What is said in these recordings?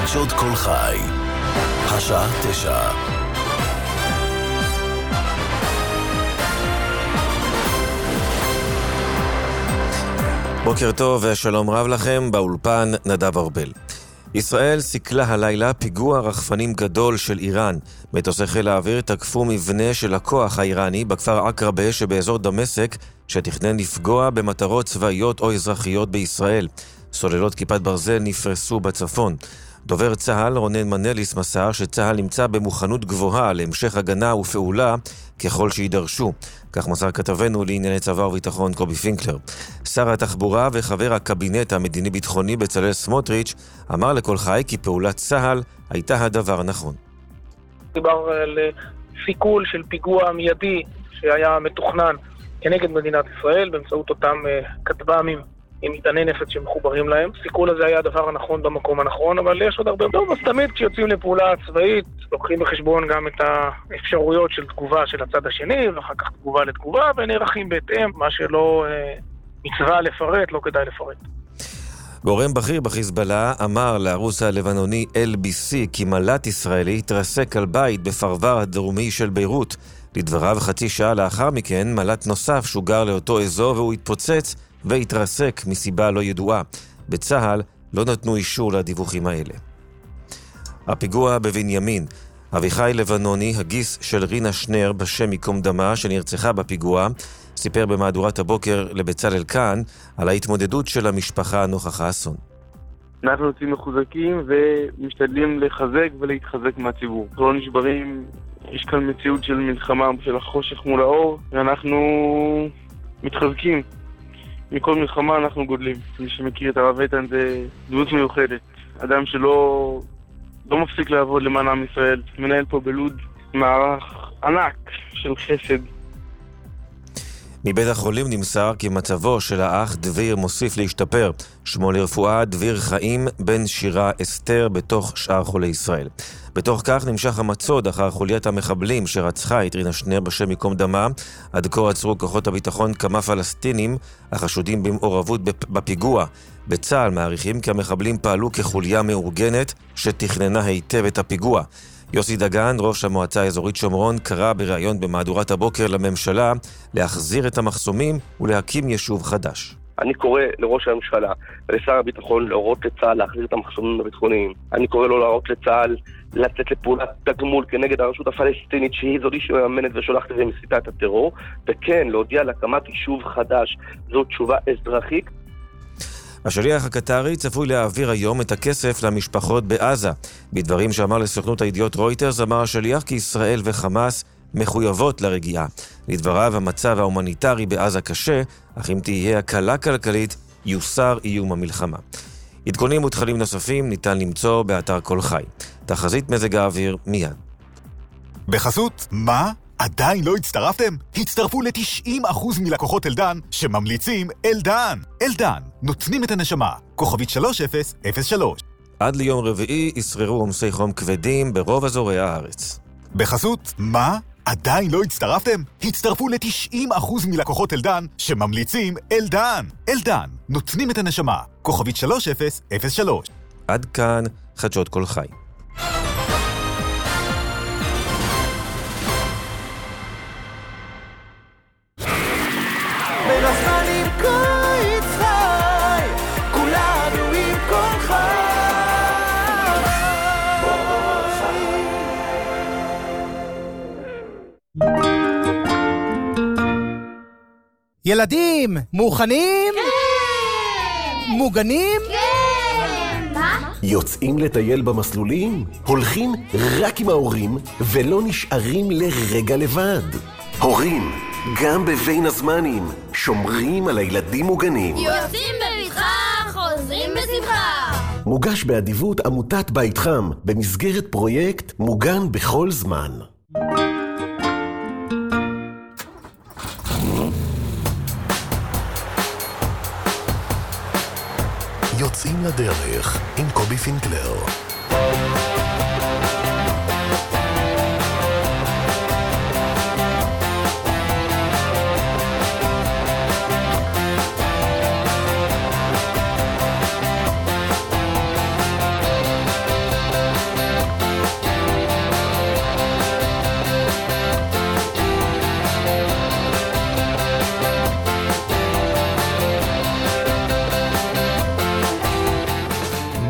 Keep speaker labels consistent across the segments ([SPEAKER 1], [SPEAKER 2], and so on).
[SPEAKER 1] חדשות כל חי, השעה 9. בוקר טוב ושלום רב לכם, באולפן נדב ארבל. ישראל סיכלה הלילה פיגוע רחפנים גדול של איראן. מטוסי חיל האוויר תקפו מבנה של הכוח האיראני בכפר עקרבה שבאזור דמשק, שתכנן לפגוע במטרות צבאיות או אזרחיות בישראל. סוללות כיפת ברזל נפרסו בצפון. דובר צה"ל רונן מנליס מסר שצה"ל נמצא במוכנות גבוהה להמשך הגנה ופעולה ככל שידרשו. כך מסר כתבנו לענייני צבא וביטחון קובי פינקלר. שר התחבורה וחבר הקבינט המדיני-ביטחוני בצלאל סמוטריץ' אמר לכל חי כי פעולת צה"ל הייתה הדבר הנכון.
[SPEAKER 2] דיבר על סיכול של פיגוע מיידי שהיה מתוכנן כנגד מדינת ישראל באמצעות אותם כטב"מים עם מטעני נפץ שמחוברים להם. סיכול הזה היה הדבר הנכון במקום הנכון, אבל יש עוד הרבה. טוב, אז תמיד כשיוצאים לפעולה צבאית, לוקחים בחשבון גם את האפשרויות של תגובה של הצד השני, ואחר כך תגובה לתגובה, ונערכים בהתאם. מה שלא מצווה לפרט, לא כדאי לפרט.
[SPEAKER 1] גורם בכיר בחיזבאללה אמר לערוץ הלבנוני LBC כי מל"ט ישראלי התרסק על בית בפרבר הדרומי של ביירות. לדבריו, חצי שעה לאחר מכן, מל"ט נוסף שוגר לאותו אזור והוא התפוצץ והתרסק מסיבה לא ידועה. בצה"ל לא נתנו אישור לדיווחים האלה. הפיגוע בבנימין. אביחי לבנוני, הגיס של רינה שנר בשם מקום דמה שנרצחה בפיגוע, סיפר במהדורת הבוקר לבצלאל כאן על ההתמודדות של המשפחה נוכח האסון.
[SPEAKER 3] אנחנו יוצאים מחוזקים ומשתדלים לחזק ולהתחזק מהציבור. לא נשברים, יש כאן מציאות של מלחמה, של החושך מול האור, ואנחנו מתחזקים. מכל מלחמה אנחנו גודלים. מי שמכיר את הרב איתן זה דמות מיוחדת. אדם שלא מפסיק לעבוד למען עם ישראל. מנהל פה בלוד מערך ענק של חסד.
[SPEAKER 1] מבית החולים נמסר כי מצבו של האח דביר מוסיף להשתפר. שמו לרפואה דביר חיים בן שירה אסתר בתוך שאר חולי ישראל. בתוך כך נמשך המצוד אחר חוליית המחבלים שרצחה את רינה שנר בשם מקום דמה. עד כה עצרו כוחות הביטחון כמה פלסטינים החשודים במעורבות בפיגוע. בצה"ל מעריכים כי המחבלים פעלו כחוליה מאורגנת שתכננה היטב את הפיגוע. יוסי דגן, ראש המועצה האזורית שומרון, קרא בראיון במהדורת הבוקר לממשלה להחזיר את המחסומים ולהקים יישוב חדש.
[SPEAKER 4] אני קורא לראש הממשלה ולשר הביטחון להורות לצה"ל להחזיר את המחסומים הביטחוניים. אני קורא לו להורות לצה"ל לצאת לפעולת תגמול כנגד הרשות הפלסטינית שהיא זו שמאמנת ושולחת ומסיתה את הטרור, וכן להודיע להקמת יישוב חדש. זו תשובה אזרחית.
[SPEAKER 1] השליח הקטרי צפוי להעביר היום את הכסף למשפחות בעזה. בדברים שאמר לסוכנות הידיעות רויטרס אמר השליח כי ישראל וחמאס מחויבות לרגיעה. לדבריו המצב ההומניטרי בעזה קשה, אך אם תהיה הקלה כלכלית יוסר איום המלחמה. עדכונים ותכנים נוספים ניתן למצוא באתר כל חי. תחזית מזג האוויר מיד.
[SPEAKER 5] בחסות, מה? עדיין לא הצטרפתם? הצטרפו ל-90% מלקוחות אלדן שממליצים אלדן. אלדן, נותנים את הנשמה. כוכבית 3003.
[SPEAKER 1] עד ליום רביעי ישררו עומסי חום כבדים ברוב אזורי הארץ.
[SPEAKER 5] בחסות, מה? עדיין לא הצטרפתם? הצטרפו ל-90% מלקוחות אלדן שממליצים אלדן. אלדן, נותנים את הנשמה. כוכבית 3003.
[SPEAKER 1] עד כאן חדשות כל חי.
[SPEAKER 6] ילדים, מוכנים?
[SPEAKER 7] כן!
[SPEAKER 6] מוגנים?
[SPEAKER 7] כן! מה?
[SPEAKER 8] יוצאים לטייל במסלולים? הולכים רק עם ההורים ולא נשארים לרגע לבד. הורים, גם בבין הזמנים, שומרים על הילדים מוגנים.
[SPEAKER 7] יוצאים בבטחה, חוזרים בשמחה.
[SPEAKER 8] מוגש באדיבות עמותת בית חם במסגרת פרויקט מוגן בכל זמן.
[SPEAKER 1] יוצאים לדרך עם קובי פינקלר.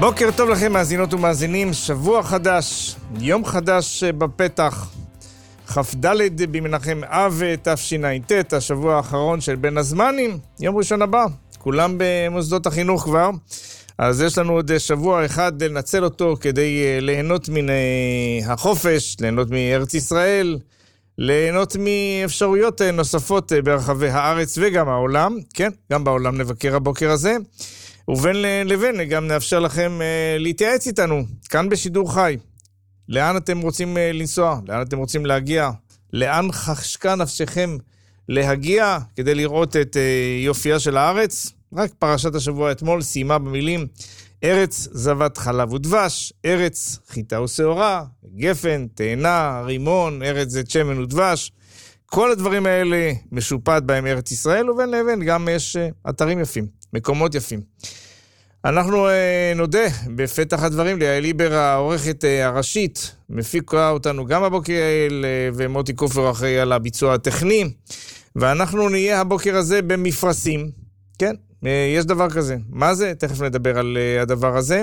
[SPEAKER 6] בוקר טוב לכם מאזינות ומאזינים, שבוע חדש, יום חדש בפתח, כ"ד במנחם אב תשע"ט, השבוע האחרון של בין הזמנים, יום ראשון הבא, כולם במוסדות החינוך כבר, אז יש לנו עוד שבוע אחד לנצל אותו כדי ליהנות מן החופש, ליהנות מארץ ישראל, ליהנות מאפשרויות נוספות ברחבי הארץ וגם העולם, כן, גם בעולם נבקר הבוקר הזה, ובין לבין גם נאפשר לכם להתייעץ איתנו, כאן בשידור חי. לאן אתם רוצים לנסוע? לאן אתם רוצים להגיע? לאן חשקה נפשכם להגיע כדי לראות את יופייה של הארץ? רק פרשת השבוע אתמול סיימה במילים ארץ זבת חלב ודבש, ארץ חיטה ושעורה, גפן, תאנה, רימון, ארץ זית שמן ודבש. כל הדברים האלה משופט בהם ארץ ישראל, ובין לבין גם יש אתרים יפים, מקומות יפים. אנחנו נודה בפתח הדברים ליעל ליבר, העורכת הראשית, מפיקה אותנו גם הבוקר יעל, ומוטי קופר אחראי על הביצוע הטכני, ואנחנו נהיה הבוקר הזה במפרשים, כן, יש דבר כזה. מה זה? תכף נדבר על הדבר הזה.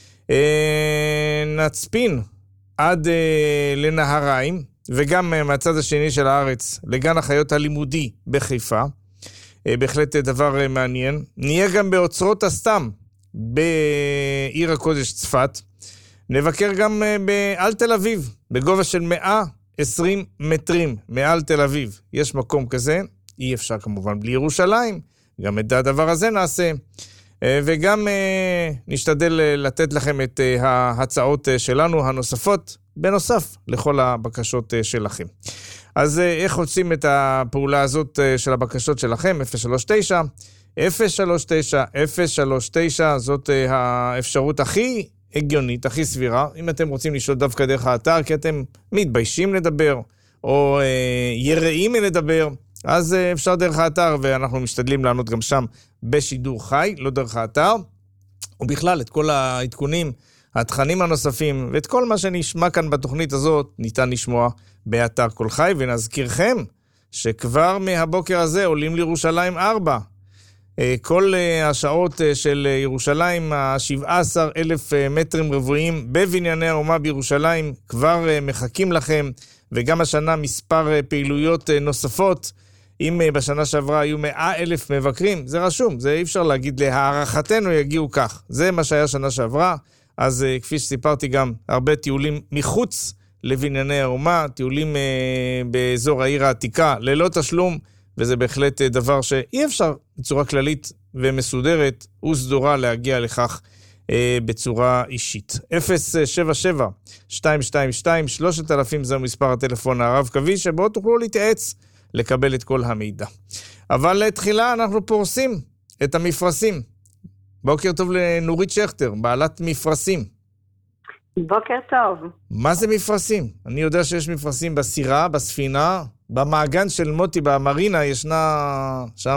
[SPEAKER 6] נצפין עד לנהריים, וגם מהצד השני של הארץ, לגן החיות הלימודי בחיפה, בהחלט דבר מעניין. נהיה גם באוצרות הסתם, בעיר הקודש צפת, נבקר גם בעל תל אביב, בגובה של 120 מטרים מעל תל אביב. יש מקום כזה, אי אפשר כמובן בלי ירושלים, גם את הדבר הזה נעשה, וגם נשתדל לתת לכם את ההצעות שלנו הנוספות, בנוסף לכל הבקשות שלכם. אז איך עושים את הפעולה הזאת של הבקשות שלכם? 039, זאת האפשרות הכי הגיונית, הכי סבירה. אם אתם רוצים לשאול דווקא דרך האתר, כי אתם מתביישים לדבר, או יראים לדבר, אז אפשר דרך האתר, ואנחנו משתדלים לענות גם שם בשידור חי, לא דרך האתר. ובכלל, את כל העדכונים, התכנים הנוספים, ואת כל מה שנשמע כאן בתוכנית הזאת, ניתן לשמוע באתר כל חי, ונזכירכם שכבר מהבוקר הזה עולים לירושלים 4. כל השעות של ירושלים, 17,000 מטרים רבועים בבנייני האומה בירושלים, כבר מחכים לכם, וגם השנה מספר פעילויות נוספות. אם בשנה שעברה היו 100,000 מבקרים, זה רשום, זה אי אפשר להגיד להערכתנו יגיעו כך. זה מה שהיה שנה שעברה, אז כפי שסיפרתי גם, הרבה טיולים מחוץ לבנייני האומה, טיולים באזור העיר העתיקה, ללא תשלום, וזה בהחלט דבר שאי אפשר בצורה כללית ומסודרת וסדורה להגיע לכך בצורה אישית. 077-222-3000 זהו מספר הטלפון הרב קווי, שבו תוכלו להתייעץ לקבל את כל המידע. אבל לתחילה אנחנו פורסים את המפרשים. בוקר טוב לנורית שכטר, בעלת מפרשים.
[SPEAKER 9] בוקר טוב.
[SPEAKER 6] מה זה מפרשים? אני יודע שיש מפרשים בסירה, בספינה, במעגן של מוטי, במרינה, ישנו שם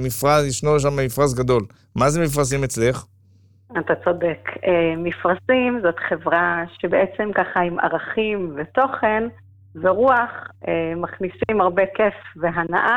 [SPEAKER 6] מפרש גדול. מה זה מפרשים אצלך?
[SPEAKER 9] אתה צודק. מפרשים זאת חברה שבעצם ככה עם ערכים ותוכן ורוח מכניסים הרבה כיף והנאה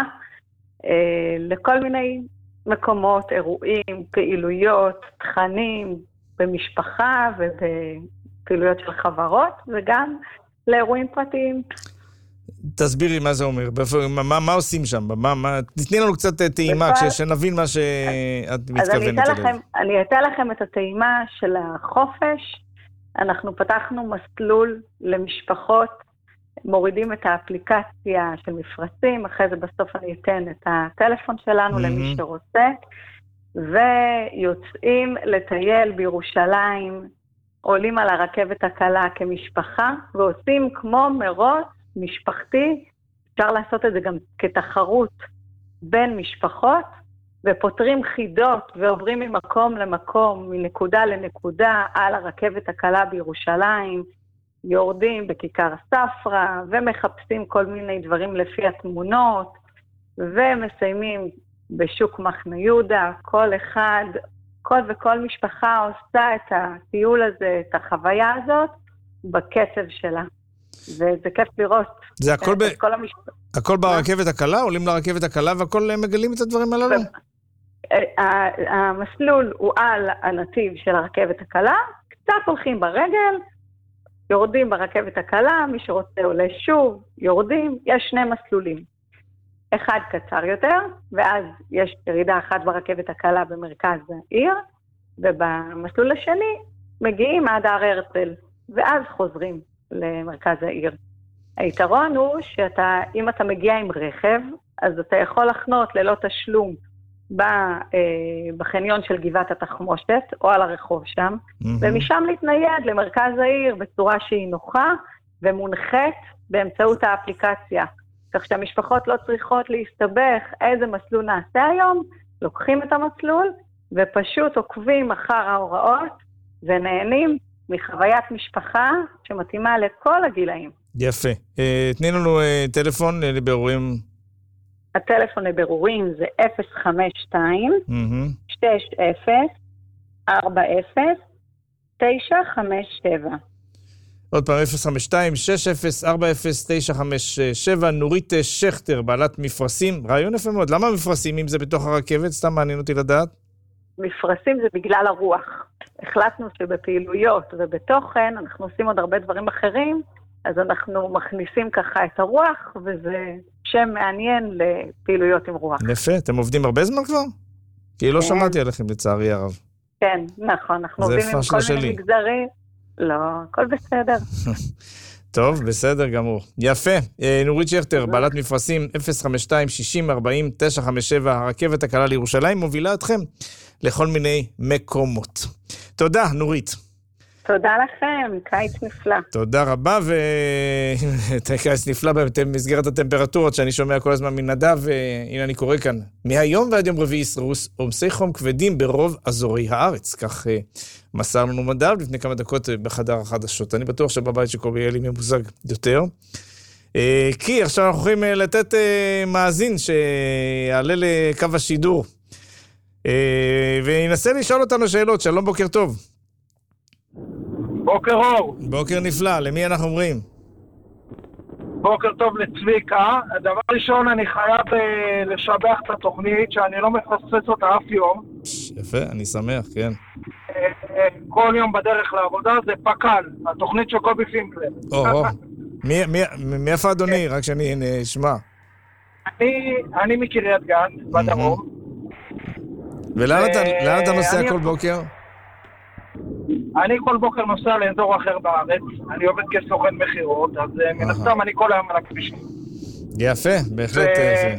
[SPEAKER 9] לכל מיני מקומות, אירועים, פעילויות, תכנים במשפחה ובפעילויות של חברות וגם לאירועים פרטיים.
[SPEAKER 6] תסבירי מה זה אומר, מה עושים שם? תתני לנו קצת טעימה שנבין מה שאת מתכוונת אליו.
[SPEAKER 9] אז אני אתן לכם את הטעימה של החופש. אנחנו פתחנו מסלול למשפחות, מורידים את האפליקציה של מפרשים, אחרי זה בסוף אני אתן את הטלפון שלנו למי שרוצה, ויוצאים לטייל בירושלים, עולים על הרכבת הקלה כמשפחה, ועושים כמו מרוץ משפחתי, אפשר לעשות את זה גם כתחרות בין משפחות, ופותרים חידות ועוברים ממקום למקום, מנקודה לנקודה על הרכבת הקלה בירושלים, יורדים בכיכר ספרה ומחפשים כל מיני דברים לפי התמונות, ומסיימים בשוק מחנה יהודה. כל משפחה עושה את הטיול הזה, את החוויה הזאת, בקצב שלה. וזה כיף לראות.
[SPEAKER 6] זה הכל ברכבת הקלה? עולים לרכבת הקלה והכל מגלים את הדברים הללו?
[SPEAKER 9] המסלול הוא על הנתיב של הרכבת הקלה, קצת הולכים ברגל, יורדים ברכבת הקלה, מי שרוצה עולה שוב, יורדים, יש שני מסלולים. אחד קצר יותר, ואז יש ירידה אחת ברכבת הקלה במרכז העיר, ובמסלול השני מגיעים עד הר הרצל, ואז חוזרים למרכז העיר. היתרון הוא שאם אתה מגיע עם רכב, אז אתה יכול לחנות ללא תשלום בחניון של גבעת התחמושת, או על הרחוב שם, ומשם להתנייד למרכז העיר בצורה שהיא נוחה ומונחית באמצעות האפליקציה. כך שהמשפחות לא צריכות להסתבך איזה מסלול נעשה היום, לוקחים את המסלול ופשוט עוקבים אחר ההוראות ונהנים מחוויית משפחה שמתאימה לכל הגילאים.
[SPEAKER 6] יפה. תני לנו טלפון לבירורים.
[SPEAKER 9] הטלפון לבירורים זה 052-60-40-957.
[SPEAKER 6] עוד פעם, 052-60-40-957. נורית שכטר, בעלת מפרשים. רעיון יפה מאוד. למה מפרשים אם זה בתוך הרכבת? סתם מעניין אותי לדעת.
[SPEAKER 9] מפרשים זה בגלל הרוח. החלטנו שבפעילויות ובתוכן אנחנו עושים עוד הרבה דברים אחרים, אז אנחנו מכניסים ככה את הרוח, וזה שם מעניין לפעילויות עם רוח.
[SPEAKER 6] יפה, אתם עובדים הרבה זמן כבר? כי לא שמעתי עליכם לצערי הרב.
[SPEAKER 9] כן, נכון, אנחנו עובדים עם כל מיני מגזרים. לא, הכל בסדר.
[SPEAKER 6] טוב, בסדר גמור. יפה, נורית שכטר, בעלת מפרשים, 052-60-40-957, הרכבת הקלה לירושלים, מובילה אתכם לכל מיני מקומות. תודה, נורית.
[SPEAKER 9] תודה לכם, קיץ נפלא.
[SPEAKER 6] תודה רבה, קיץ נפלא במסגרת הטמפרטורות שאני שומע כל הזמן מנדב, והנה אני קורא כאן. מהיום ועד יום רביעי ישררו עומסי חום כבדים ברוב אזורי הארץ. כך מסר לנו נדב לפני כמה דקות בחדר החדשות. אני בטוח שבבית של קובי אלי ממוזג יותר. כי עכשיו אנחנו יכולים לתת מאזין שיעלה לקו השידור. וינסה לשאול אותנו שאלות. שלום, בוקר טוב.
[SPEAKER 10] בוקר אור.
[SPEAKER 6] בוקר נפלא, למי אנחנו אומרים?
[SPEAKER 10] בוקר טוב לצביקה. דבר ראשון, אני חייב לשבח את התוכנית, שאני לא מפספס אותה אף יום.
[SPEAKER 6] יפה, אני שמח, כן.
[SPEAKER 10] כל יום בדרך לעבודה זה פקל, התוכנית של קובי פינקלר.
[SPEAKER 6] מאיפה אדוני? רק שאני אשמע.
[SPEAKER 10] אני מקריית גת, בדרום.
[SPEAKER 6] ולאן אתה נוסע כל בוקר?
[SPEAKER 10] אני כל בוקר נוסע לאזור אחר בארץ, אני עובד כסוכן מחירות, אז מן הסתם אני כל היום על הכבישים.
[SPEAKER 6] יפה, בהחלט יפה.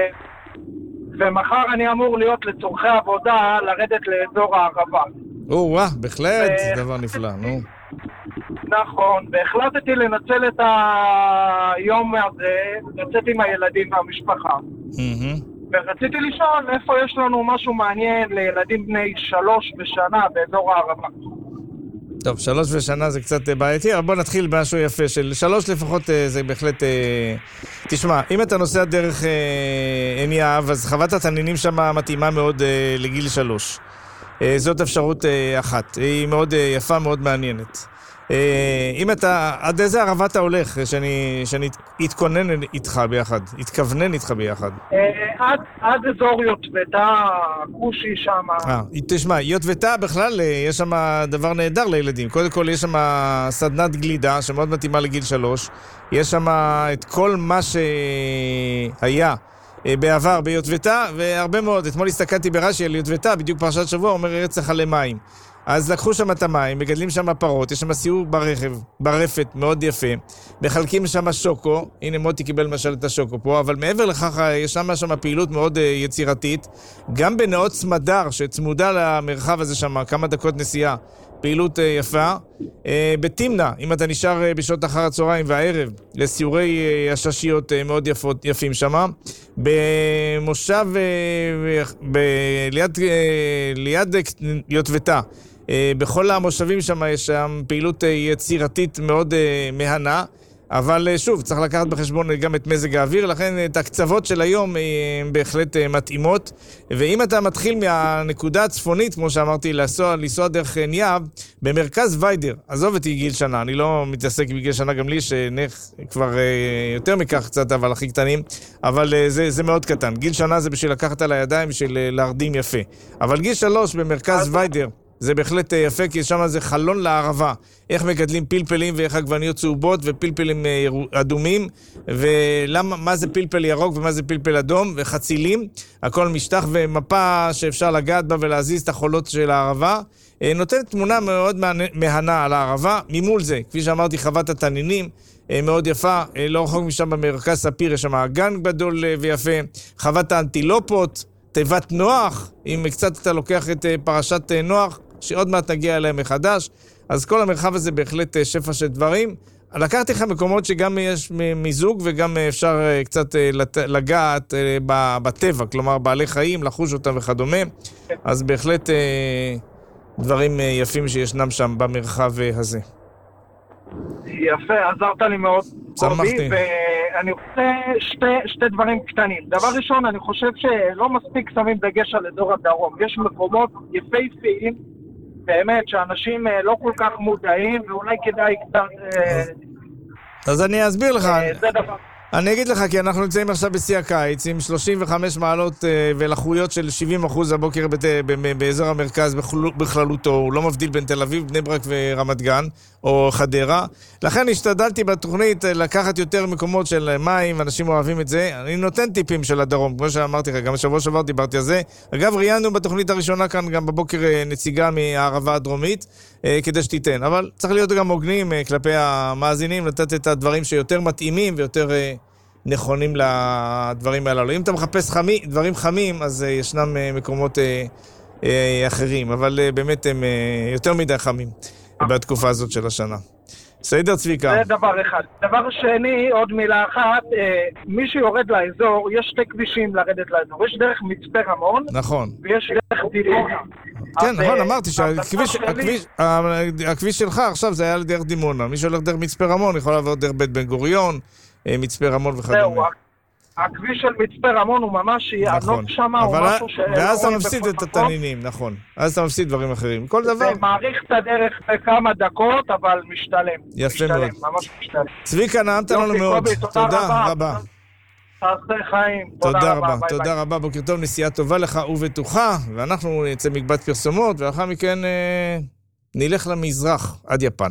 [SPEAKER 10] ומחר אני אמור להיות לצורכי עבודה, לרדת לאזור הערבה.
[SPEAKER 6] וואה, בהחלט, זה דבר נפלא, נו.
[SPEAKER 10] נכון, והחלטתי לנצל את היום הזה, לצאת עם הילדים והמשפחה. ורציתי לשאול איפה יש לנו משהו מעניין לילדים בני 3 בשנה באזור הערבה.
[SPEAKER 6] טוב, 3 בשנה זה קצת בעייתי, אבל בוא נתחיל משהו יפה של 3 לפחות, זה בהחלט... תשמע, אם אתה נוסע דרך עין יהב, אז חוות התנינים שם מתאימה מאוד לגיל 3. זאת אפשרות אחת, היא מאוד יפה, מאוד מעניינת. אם אתה, עד איזה ערבה אתה הולך, שאני אתכונן איתך ביחד, אתכוונן איתך ביחד?
[SPEAKER 10] עד אזור יוטבתה, כושי שם.
[SPEAKER 6] תשמע, יוטבתה בכלל, יש שם דבר נהדר לילדים. קודם כל יש שם סדנת גלידה, שמאוד מתאימה לגיל 3. יש שם את כל מה שהיה בעבר ביוטבתה, והרבה מאוד. אתמול הסתכלתי ברש"י על יוטבתה, בדיוק פרשת שבוע, אומר ארץ זכה למים. אז לקחו שם את המים, מגדלים שם פרות, יש שם סיור ברכב, ברפת, מאוד יפה. מחלקים שם שוקו, הנה מוטי קיבל למשל את השוקו פה, אבל מעבר לכך יש שם פעילות מאוד יצירתית. גם בנאות סמדר, שצמודה למרחב הזה שם, כמה דקות נסיעה, פעילות יפה. בתמנה, אם אתה נשאר בשעות אחר הצהריים והערב, לסיורי הששיות מאוד יפים שם. במושב, ליד יוטבתה, בכל המושבים שם יש שם פעילות יצירתית מאוד מהנה. אבל שוב, צריך לקחת בחשבון גם את מזג האוויר, לכן את הקצוות של היום הן בהחלט מתאימות. ואם אתה מתחיל מהנקודה הצפונית, כמו שאמרתי, לנסוע דרך ניאב, במרכז ויידר, עזוב אותי גיל שנה, אני לא מתעסק בגיל שנה, גם לי שנך כבר יותר מכך קצת, אבל הכי קטנים, אבל זה מאוד קטן. גיל שנה זה בשביל לקחת על הידיים, בשביל להרדים יפה. אבל גיל 3 במרכז ויידר, זה בהחלט יפה, כי שם זה חלון לערבה. איך מגדלים פלפלים ואיך עגבניות צהובות ופלפלים אדומים, ומה זה פלפל ירוק ומה זה פלפל אדום, וחצילים, הכל משטח ומפה שאפשר לגעת בה ולהזיז את החולות של הערבה. נותנת תמונה מאוד מהנה על הערבה. ממול זה, כפי שאמרתי, חוות התנינים, מאוד יפה, לא רחוק משם במרכז ספיר, יש שם אגן גדול ויפה, חוות האנטילופות, תיבת נוח, אם קצת אתה לוקח את פרשת נוח, שעוד מעט נגיע אליהם מחדש, אז כל המרחב הזה בהחלט שפע של דברים. לקחתי לך מקומות שגם יש מיזוג וגם אפשר קצת לגעת בטבע, כלומר בעלי חיים, לחוש אותם וכדומה, אז בהחלט דברים יפים שישנם שם במרחב הזה.
[SPEAKER 10] יפה, עזרת לי מאוד.
[SPEAKER 6] שמחתי.
[SPEAKER 10] ואני רוצה שתי דברים קטנים. דבר ראשון, אני חושב שלא מספיק שמים דגש על אזור הדרום. יש מקומות יפהפיים, באמת, שאנשים לא כל כך מודעים, ואולי כדאי קצת...
[SPEAKER 6] אז אני אסביר לך.
[SPEAKER 10] זה דבר...
[SPEAKER 6] אני אגיד לך, כי אנחנו נמצאים עכשיו בשיא הקיץ, עם 35 מעלות ולחויות של 70% הבוקר באזור המרכז בכללותו, הוא לא מבדיל בין תל אביב, בני ברק ורמת גן, או חדרה. לכן השתדלתי בתוכנית לקחת יותר מקומות של מים, אנשים אוהבים את זה. אני נותן טיפים של הדרום, כמו שאמרתי לך, גם בשבוע שעבר דיברתי על זה. אגב, ראיינו בתוכנית הראשונה כאן גם בבוקר נציגה מהערבה הדרומית, כדי שתיתן. אבל צריך להיות גם הוגנים כלפי המאזינים, לתת את הדברים שיותר מתאימים ויותר נכונים לדברים הללו. אם אתה מחפש דברים חמים, אז ישנם מקומות אחרים, אבל באמת הם יותר מדי חמים בתקופה הזאת של השנה. בסדר, צביקה?
[SPEAKER 10] זה דבר אחד. דבר שני, עוד מילה אחת, מי שיורד לאזור, יש שתי כבישים לרדת לאזור. יש דרך מצפה רמון,
[SPEAKER 6] נכון.
[SPEAKER 10] ויש דרך דימונה.
[SPEAKER 6] כן, נכון, אמרתי שהכביש שלך עכשיו זה היה לדרך דימונה. מי שהולך דרך מצפה רמון יכול לעבור דרך בית בן גוריון, מצפה רמון וכדומה.
[SPEAKER 10] זהו, הכביש של מצפה רמון הוא ממש יענוק שם, הוא משהו
[SPEAKER 6] ואז אתה מפסיד את התנינים, נכון. אז אתה מפסיד דברים אחרים. כל דבר...
[SPEAKER 10] זה מעריך את הדרך בכמה דקות, אבל משתלם.
[SPEAKER 6] יפה מאוד.
[SPEAKER 10] ממש משתלם.
[SPEAKER 6] צביקה, נעמת לנו מאוד. תודה רבה.
[SPEAKER 10] תעשה חיים.
[SPEAKER 6] תודה רבה. תודה רבה, בוקר טוב, נסיעה טובה לך ובטוחה, ואנחנו נצא מקבץ פרסומות, ולאחר מכן נלך למזרח עד יפן.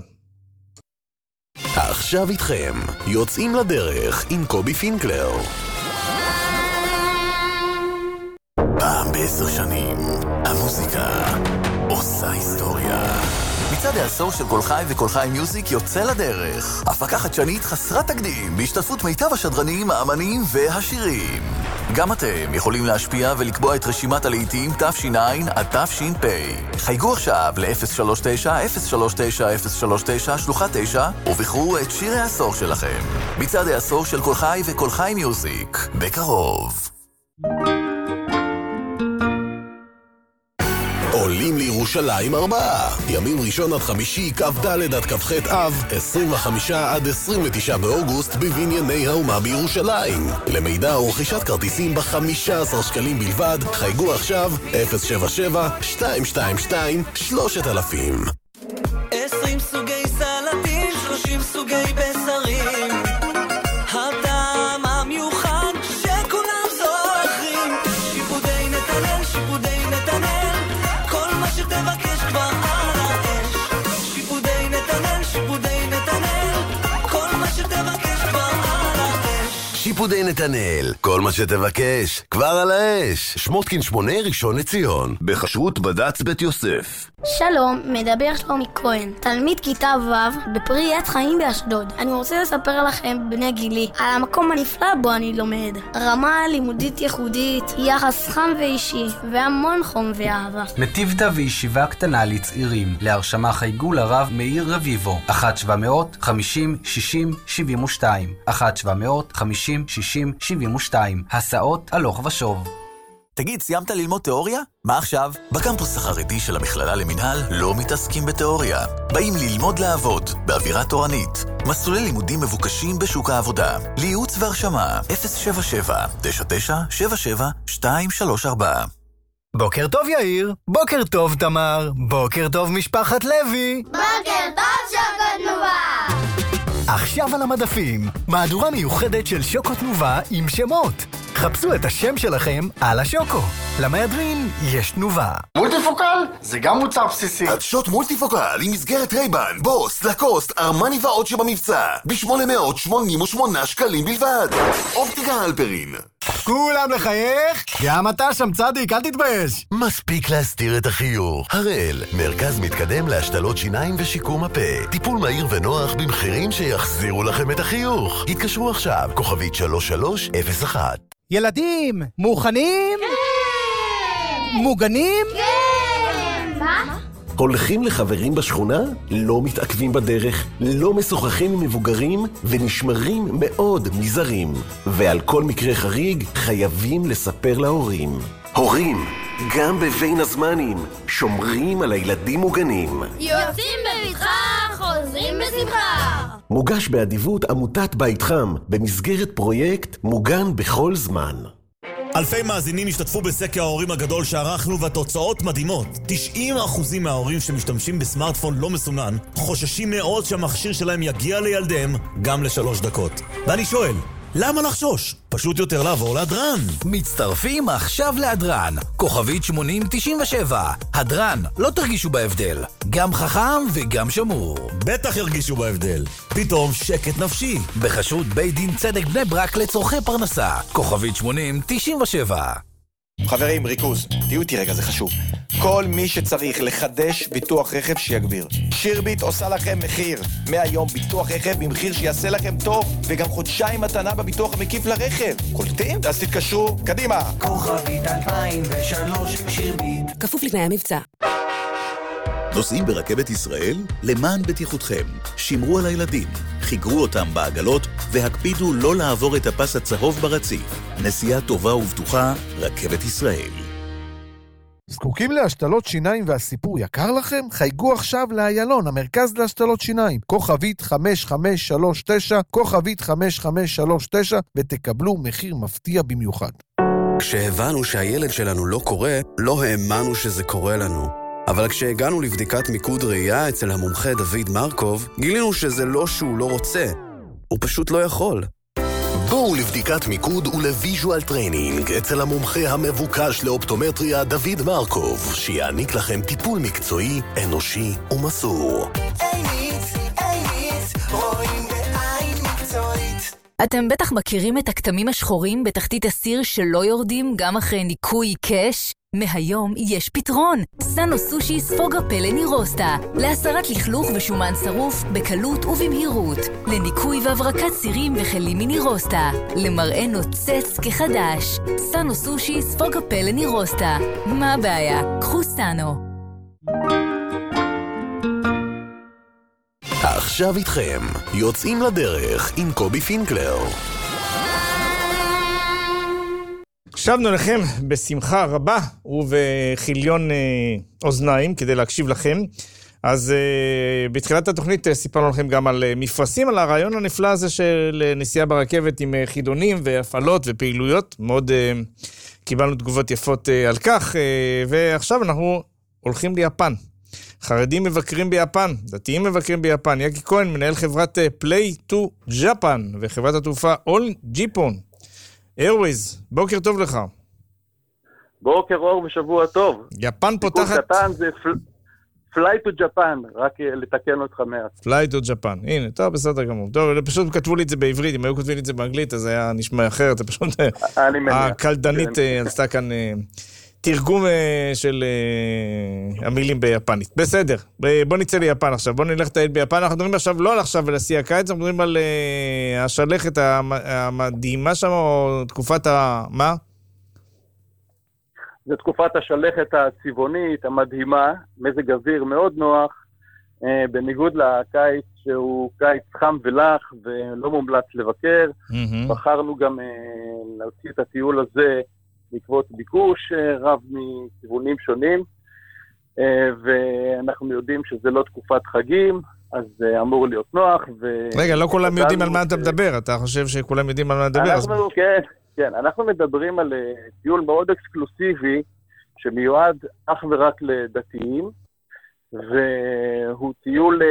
[SPEAKER 8] עכשיו איתכם, יוצאים לדרך עם קובי פינקלר. פעם ב10 שנים, המוזיקה עושה היסטוריה. מצעד העשור של כל חי וכל חי מיוזיק יוצא לדרך. הפקה חדשנית חסרת תקדים, בהשתתפות מיטב השדרנים, האמנים והשירים. גם אתם יכולים להשפיע ולקבוע את רשימת הלהיטים תש"ע עד תש"פ. חייגו עכשיו ל-039-039-039 שלוחה 9 ובחרו את שיר העשור שלכם. מצעד העשור של כל חי וכל חי מיוזיק. בקרוב. עולים לירושלים 4. ימים ראשון עד חמישי, כ"ד עד כ"ח אב, 25 עד 29 באוגוסט בבנייני האומה בירושלים. למידע ורכישת כרטיסים ב-15 שקלים בלבד, חייגו עכשיו 077-222-3000.
[SPEAKER 11] 20 סוגי סלטים, 30 סוגי בשרים, הטעם המיוחד שכולם זוכרים. שיפודי נתנאל, שיפודי נתנאל, כל מה שתבקש כבר על האש. שיפודי נתנאל, שיפודי נתנאל, כל מה שתבקש כבר על האש.
[SPEAKER 8] שיפודי נתנאל, כל מה שתבקש כבר על האש. שמותקין 8 ראשון לציון, בחשרות בד"ץ בית יוסף.
[SPEAKER 7] שלום, מדבר שלומי כהן, תלמיד כיתה ו' בפרי עץ חיים באשדוד. אני רוצה לספר לכם, בני גילי, על המקום הנפלא בו אני לומד. רמה לימודית ייחודית, יחס חם ואישי, והמון חום ואהבה.
[SPEAKER 12] נתיבתא וישיבה קטנה לצעירים. להרשמה חייגו לרב מאיר רביבו, 1-700-50-60-72, 1-700-50-60-72. הסעות הלוך ושוב.
[SPEAKER 13] תגיד, סיימת ללמוד תיאוריה? מה עכשיו? בקמפוס החרדי של המכללה למינהל לא מתעסקים בתיאוריה. באים ללמוד לעבוד, באווירה תורנית. מסלולי לימודים מבוקשים בשוק העבודה. לייעוץ והרשמה, 077-9977-234.
[SPEAKER 14] בוקר טוב יאיר, בוקר טוב תמר, בוקר טוב משפחת לוי.
[SPEAKER 15] בוקר טוב שוקו תנובה.
[SPEAKER 14] עכשיו על המדפים, מהדורה מיוחדת של שוקו תנובה עם שמות. חפשו את השם שלכם על השוקו. למהדרין יש תנובה.
[SPEAKER 16] מולטיפוקל? זה גם מוצר בסיסי.
[SPEAKER 17] עדשות מולטיפוקל עם מסגרת רייבן, בוס, לקוסט, ארמני ועוד שבמבצע. ב-888 שקלים בלבד. אופטיקה הלפרין.
[SPEAKER 14] כולם לחייך? גם אתה שם צדיק, אל תתבייש.
[SPEAKER 8] מספיק להסתיר את החיוך. הראל, מרכז מתקדם להשתלות שיניים ושיקום הפה. טיפול מהיר ונוח במחירים שיחזירו לכם את החיוך. התקשרו עכשיו, כוכבית 3301.
[SPEAKER 14] ילדים, מוכנים?
[SPEAKER 15] כן!
[SPEAKER 14] מוגנים?
[SPEAKER 15] כן! מה?
[SPEAKER 8] הולכים לחברים בשכונה? לא מתעכבים בדרך, לא משוחחים עם מבוגרים ונשמרים מאוד מזרים. ועל כל מקרה חריג חייבים לספר להורים. הורים, גם בבין הזמנים, שומרים על הילדים מוגנים.
[SPEAKER 15] יוצאים בבטחה, חוזרים בשמחה.
[SPEAKER 8] מוגש באדיבות עמותת בית חם, במסגרת פרויקט מוגן בכל זמן.
[SPEAKER 18] אלפי מאזינים השתתפו בסקר ההורים הגדול שערכנו והתוצאות מדהימות. 90% מההורים שמשתמשים בסמארטפון לא מסונן חוששים מאוד שהמכשיר שלהם יגיע לילדיהם גם ל3 דקות. ואני שואל, למה לחשוש? פשוט יותר לעבור להדרן.
[SPEAKER 19] מצטרפים עכשיו להדרן. כוכבית 8097. הדרן, לא תרגישו בהבדל. גם חכם וגם שמור.
[SPEAKER 18] בטח ירגישו בהבדל. פתאום שקט נפשי.
[SPEAKER 19] בחסות בית דין צדק בני ברק לצורכי פרנסה. כוכבית 8097.
[SPEAKER 20] חברים, ריכוז, תהיו איתי רגע, זה חשוב. כל מי שצריך לחדש ביטוח רכב שיגביר. שירביט עושה לכם מחיר. מהיום ביטוח רכב במחיר שיעשה לכם טוב, וגם חודשיים מתנה בביטוח המקיף לרכב. קולטים? אז תתקשרו, קדימה.
[SPEAKER 11] כוכבית 2003 שירביט.
[SPEAKER 21] כפוף לתנאי המבצע.
[SPEAKER 22] נוסעים ברכבת ישראל? למען בטיחותכם. שמרו על הילדים, חיגרו אותם בעגלות והקפידו לא לעבור את הפס הצהוב ברציף. נסיעה טובה ובטוחה, רכבת ישראל.
[SPEAKER 23] זקוקים להשתלות שיניים והסיפור יקר לכם? חייגו עכשיו לאיילון, המרכז להשתלות שיניים. כוכבית 5539, כוכבית 5539, ותקבלו מחיר מפתיע במיוחד.
[SPEAKER 24] כשהבנו שהילד שלנו לא קורא, לא האמנו שזה קורה לנו. אבל כשהגענו לבדיקת מיקוד ראייה אצל המומחה דוד מרקוב, גילינו שזה לא שהוא לא רוצה, הוא פשוט לא יכול.
[SPEAKER 8] בואו לבדיקת מיקוד ולוויז'ואל טריינינג אצל המומחה המבוקש לאופטומטריה דוד מרקוב, שיעניק לכם טיפול מקצועי, אנושי ומסור.
[SPEAKER 11] רואים בעין מקצועית.
[SPEAKER 25] אתם בטח מכירים את הכתמים השחורים בתחתית הסיר שלא יורדים גם אחרי ניקוי קש? מהיום יש פתרון. סאנו סושי ספוג הפלא נירוסטה. להסרת לכלוך ושומן שרוף בקלות ובמהירות. לניקוי והברקת סירים וכלים מנירוסטה. למראה נוצץ כחדש. סאנו סושי ספוג הפלא נירוסטה. מה הבעיה? קחו סאנו.
[SPEAKER 8] עכשיו איתכם, יוצאים לדרך עם קובי פינקלר.
[SPEAKER 6] שבנו לכם בשמחה רבה ובחיליון אוזניים כדי להקשיב לכם. אז בתחילת התוכנית סיפרנו לכם גם על מפרסים, על הרעיון הנפלא הזה של נסיעה ברכבת עם חידונים והפעלות ופעילויות. מאוד קיבלנו תגובות יפות על כך, ועכשיו אנחנו הולכים ליפן. חרדים מבקרים ביפן, דתיים מבקרים ביפן. יקי כהן, מנהל חברת Play to Japan וחברת התעופה All Japan Airways, בוקר טוב לך.
[SPEAKER 3] בוקר אור ושבוע טוב.
[SPEAKER 6] יפן פותחת...
[SPEAKER 3] תיקון קטן זה Fly to Japan, רק לתקן אותך מעט.
[SPEAKER 6] Fly to Japan, הנה, טוב, בסדר גמור. טוב, פשוט כתבו לי את זה בעברית, אם היו כותבים לי את זה באנגלית, אז היה נשמע אחרת, זה פשוט... הקלדנית עשתה כאן תרגום של המילים ביפנית. בסדר, בוא נצא ליפן עכשיו, בוא נלך לטייל ביפן. אנחנו מדברים עכשיו לא על עכשיו ולשיא הקיץ, אנחנו מדברים על השלכת המדהימה שם, או תקופת מה?
[SPEAKER 3] זה תקופת השלכת הצבעונית המדהימה, מזג אוויר מאוד נוח, בניגוד לקיץ שהוא קיץ חם ולח ולא מומלץ לבקר. בחרנו גם להוציא את הטיול הזה בעקבות ביקוש רב מכיוונים שונים, ואנחנו יודעים שזה לא תקופת חגים, אז זה אמור להיות נוח.
[SPEAKER 6] רגע, לא כולם יודעים על מה אתה מדבר, אתה חושב שכולם יודעים על מה אתה מדבר?
[SPEAKER 3] כן, אנחנו מדברים על טיול מאוד אקסקלוסיבי, שמיועד אך ורק לדתיים, והוא טיול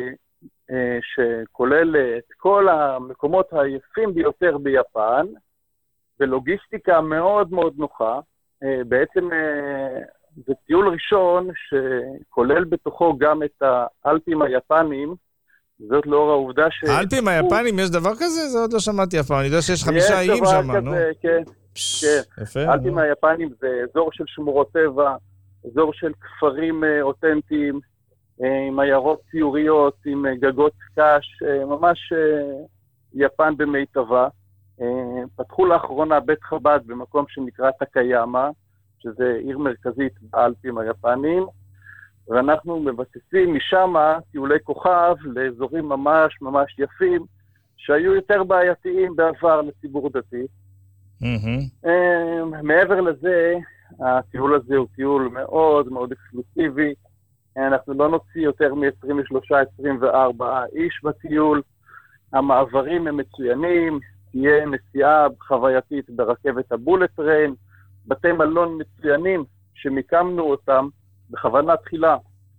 [SPEAKER 3] שכולל את כל המקומות היפים ביותר ביפן, ולוגיסטיקה מאוד מאוד נוחה. בעצם זה טיול ראשון שכולל בתוכו גם את האלפים היפנים, זאת לאור העובדה ש...
[SPEAKER 6] האלפים היפנים, יש דבר כזה? זה עוד לא שמעתי אף פעם, אני יודע שיש 5 איים שם, נו.
[SPEAKER 3] כן, כן. האלפים היפנים זה אזור של שמורות טבע, אזור של כפרים אותנטיים, עם עיירות ציוריות, עם גגות קש, ממש יפן במיטבה. פתחו לאחרונה בית חב"ד במקום שנקרא טקיאמה, שזה עיר מרכזית באלפים היפנים, ואנחנו מבססים משם טיולי כוכב לאזורים ממש ממש יפים, שהיו יותר בעייתיים בעבר לציבור דתי. מעבר לזה, הטיול הזה הוא טיול מאוד מאוד אקסקלוסיבי, אנחנו לא נוציא יותר מ-23-24 איש בטיול, המעברים הם מצוינים, תהיה נסיעה חווייתית ברכבת הבולט טריין, בתי מלון מצוינים שמיקמנו אותם בכוונה תחילה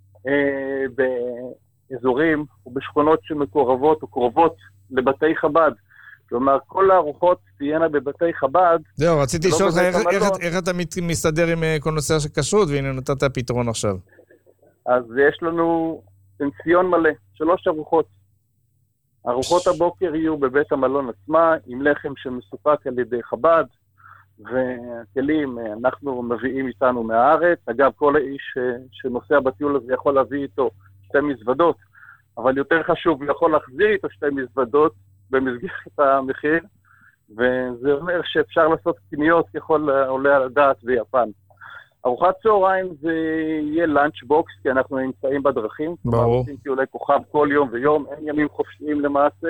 [SPEAKER 3] באזורים ובשכונות שמקורבות או קרובות לבתי חב"ד. כלומר, כל הארוחות תהיינה בבתי חב"ד.
[SPEAKER 6] זהו, רציתי לשאול לך איך אתה מסתדר עם כל נושא של כשרות, והנה נתת פתרון עכשיו.
[SPEAKER 3] אז יש לנו פנסיון מלא, 3 ארוחות. ארוחות הבוקר יהיו בבית המלון עצמה, עם לחם שמסופק על ידי חב"ד, וכלים אנחנו מביאים איתנו מהארץ. אגב, כל האיש שנוסע בטיול הזה יכול להביא איתו 2 מזוודות, אבל יותר חשוב, הוא יכול להחזיר איתו 2 מזוודות במסגרת המחיר, וזה אומר שאפשר לעשות קניות ככל עולה על הדעת ביפן. ארוחת צהריים זה יהיה לאנץ' בוקס, כי אנחנו נמצאים בדרכים.
[SPEAKER 6] ברור.
[SPEAKER 3] עושים טיולי כוכב כל יום ויום, אין ימים חופשיים למעשה.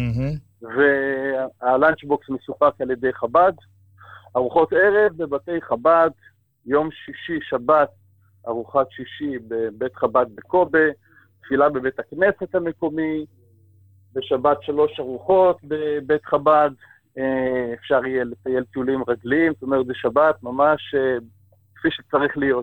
[SPEAKER 3] והלאנץ' בוקס מסופק על ידי חב"ד. ארוחות ערב בבתי חב"ד, יום שישי, שבת, ארוחת שישי בבית חב"ד בקובה, תפילה בבית הכנסת המקומי, בשבת 3 ארוחות בבית חב"ד, אפשר יהיה לטייל טיולים רגליים, זאת אומרת, זה שבת ממש כפי שצריך להיות.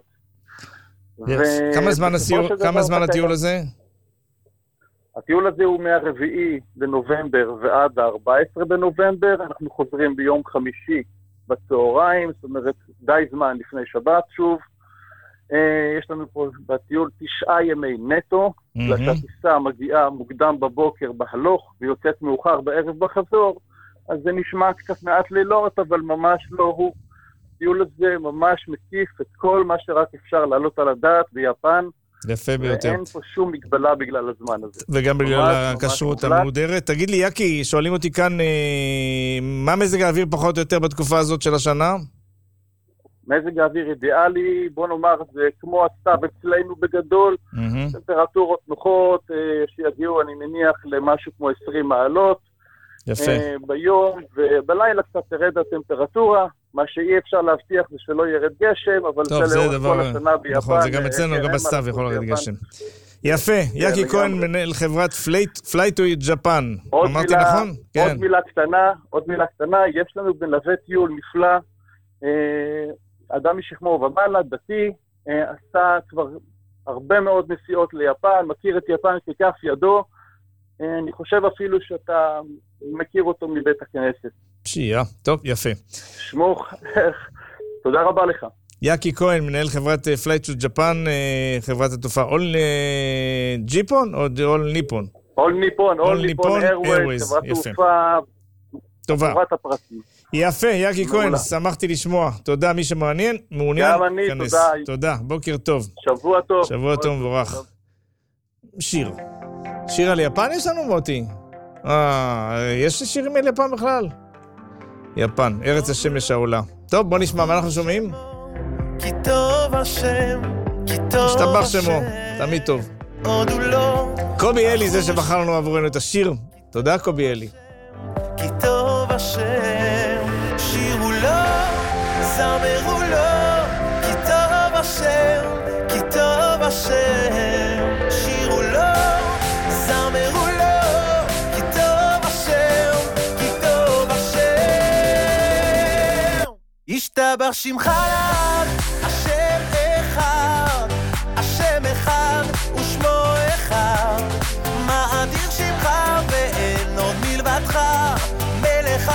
[SPEAKER 6] כמה זמן הטיול הזה?
[SPEAKER 3] הטיול הזה הוא מה-4 בנובמבר ועד ה-14 בנובמבר, אנחנו חוזרים ביום חמישי בצהריים, זאת אומרת, די זמן לפני שבת שוב. יש לנו פה בטיול 9 ימי נטו, כשהטיסה מגיעה מוקדם בבוקר בהלוך, ויוצאת מאוחר בערב בחזור, אז זה נשמע קצת מעט לילות, אבל ממש לא הוא. הטיול הזה ממש מקיף את כל מה שרק אפשר לעלות על הדעת ביפן.
[SPEAKER 6] יפה ביותר.
[SPEAKER 3] ואין פה שום מגבלה בגלל הזמן הזה.
[SPEAKER 6] וגם בגלל הכשרות המהודרת. תגיד לי, יקי, שואלים אותי כאן, מה מזג האוויר פחות או יותר בתקופה הזאת של השנה?
[SPEAKER 3] מזג האוויר אידיאלי, בוא נאמר, זה כמו הסתיו אצלנו בגדול, טמפרטורות נוחות, שיגיעו, אני מניח, למשהו כמו 20 מעלות.
[SPEAKER 6] יפה.
[SPEAKER 3] ביום, ובלילה קצת תרד הטמפרטורה, מה שאי אפשר להבטיח זה שלא ירד גשם, אבל זה לאורך כל השנה ביפן.
[SPEAKER 6] נכון, זה גם אצלנו, גם בסתיו יכול לרד גשם. יפה, יקי כהן, מנהל חברת Fly to Japan. אמרתי נכון?
[SPEAKER 3] עוד מילה קטנה, יש לנו בנווה טיול נפלא, אדם משכמו ומעלה, דתי, עשה כבר הרבה מאוד נסיעות ליפן, מכיר את יפן ככף ידו, אני חושב אפילו שאתה מכיר אותו מבית הכנסת.
[SPEAKER 6] פשיעה, טוב, יפה.
[SPEAKER 3] שמוך, תודה רבה לך.
[SPEAKER 6] יקי כהן, מנהל חברת Fly to Japan, חברת התעופה All Nippon או All Nippon?
[SPEAKER 3] All Nippon Airways, חברת תעופה, חברת הפרטים.
[SPEAKER 6] יפה, יקי כהן, שמחתי לשמוע. תודה, מי שמעוניין, מעוניין,
[SPEAKER 3] גם אני,
[SPEAKER 6] כנס. תודה, בוקר טוב.
[SPEAKER 3] שבוע טוב.
[SPEAKER 6] שבוע טוב מבורך. שיר על יפן יש לנו, מוטי? יש שירים על יפן בכלל? יפן, ארץ השמש העולה. טוב, בוא נשמע, מה אנחנו שומעים?
[SPEAKER 11] כי טוב השם, כי טוב
[SPEAKER 6] השתבח שמו, תמיד טוב.
[SPEAKER 11] עוד הוא לא.
[SPEAKER 6] קובי אלי זה שבחרנו עבורנו את השיר. תודה, קובי אלי.
[SPEAKER 11] כי טוב השם, שיר הוא לא, זמר ישתבח שמך לעד, השם אחד, השם אחד ושמו אחד, מאדיר שמך ואין עוד מלבדך, מלך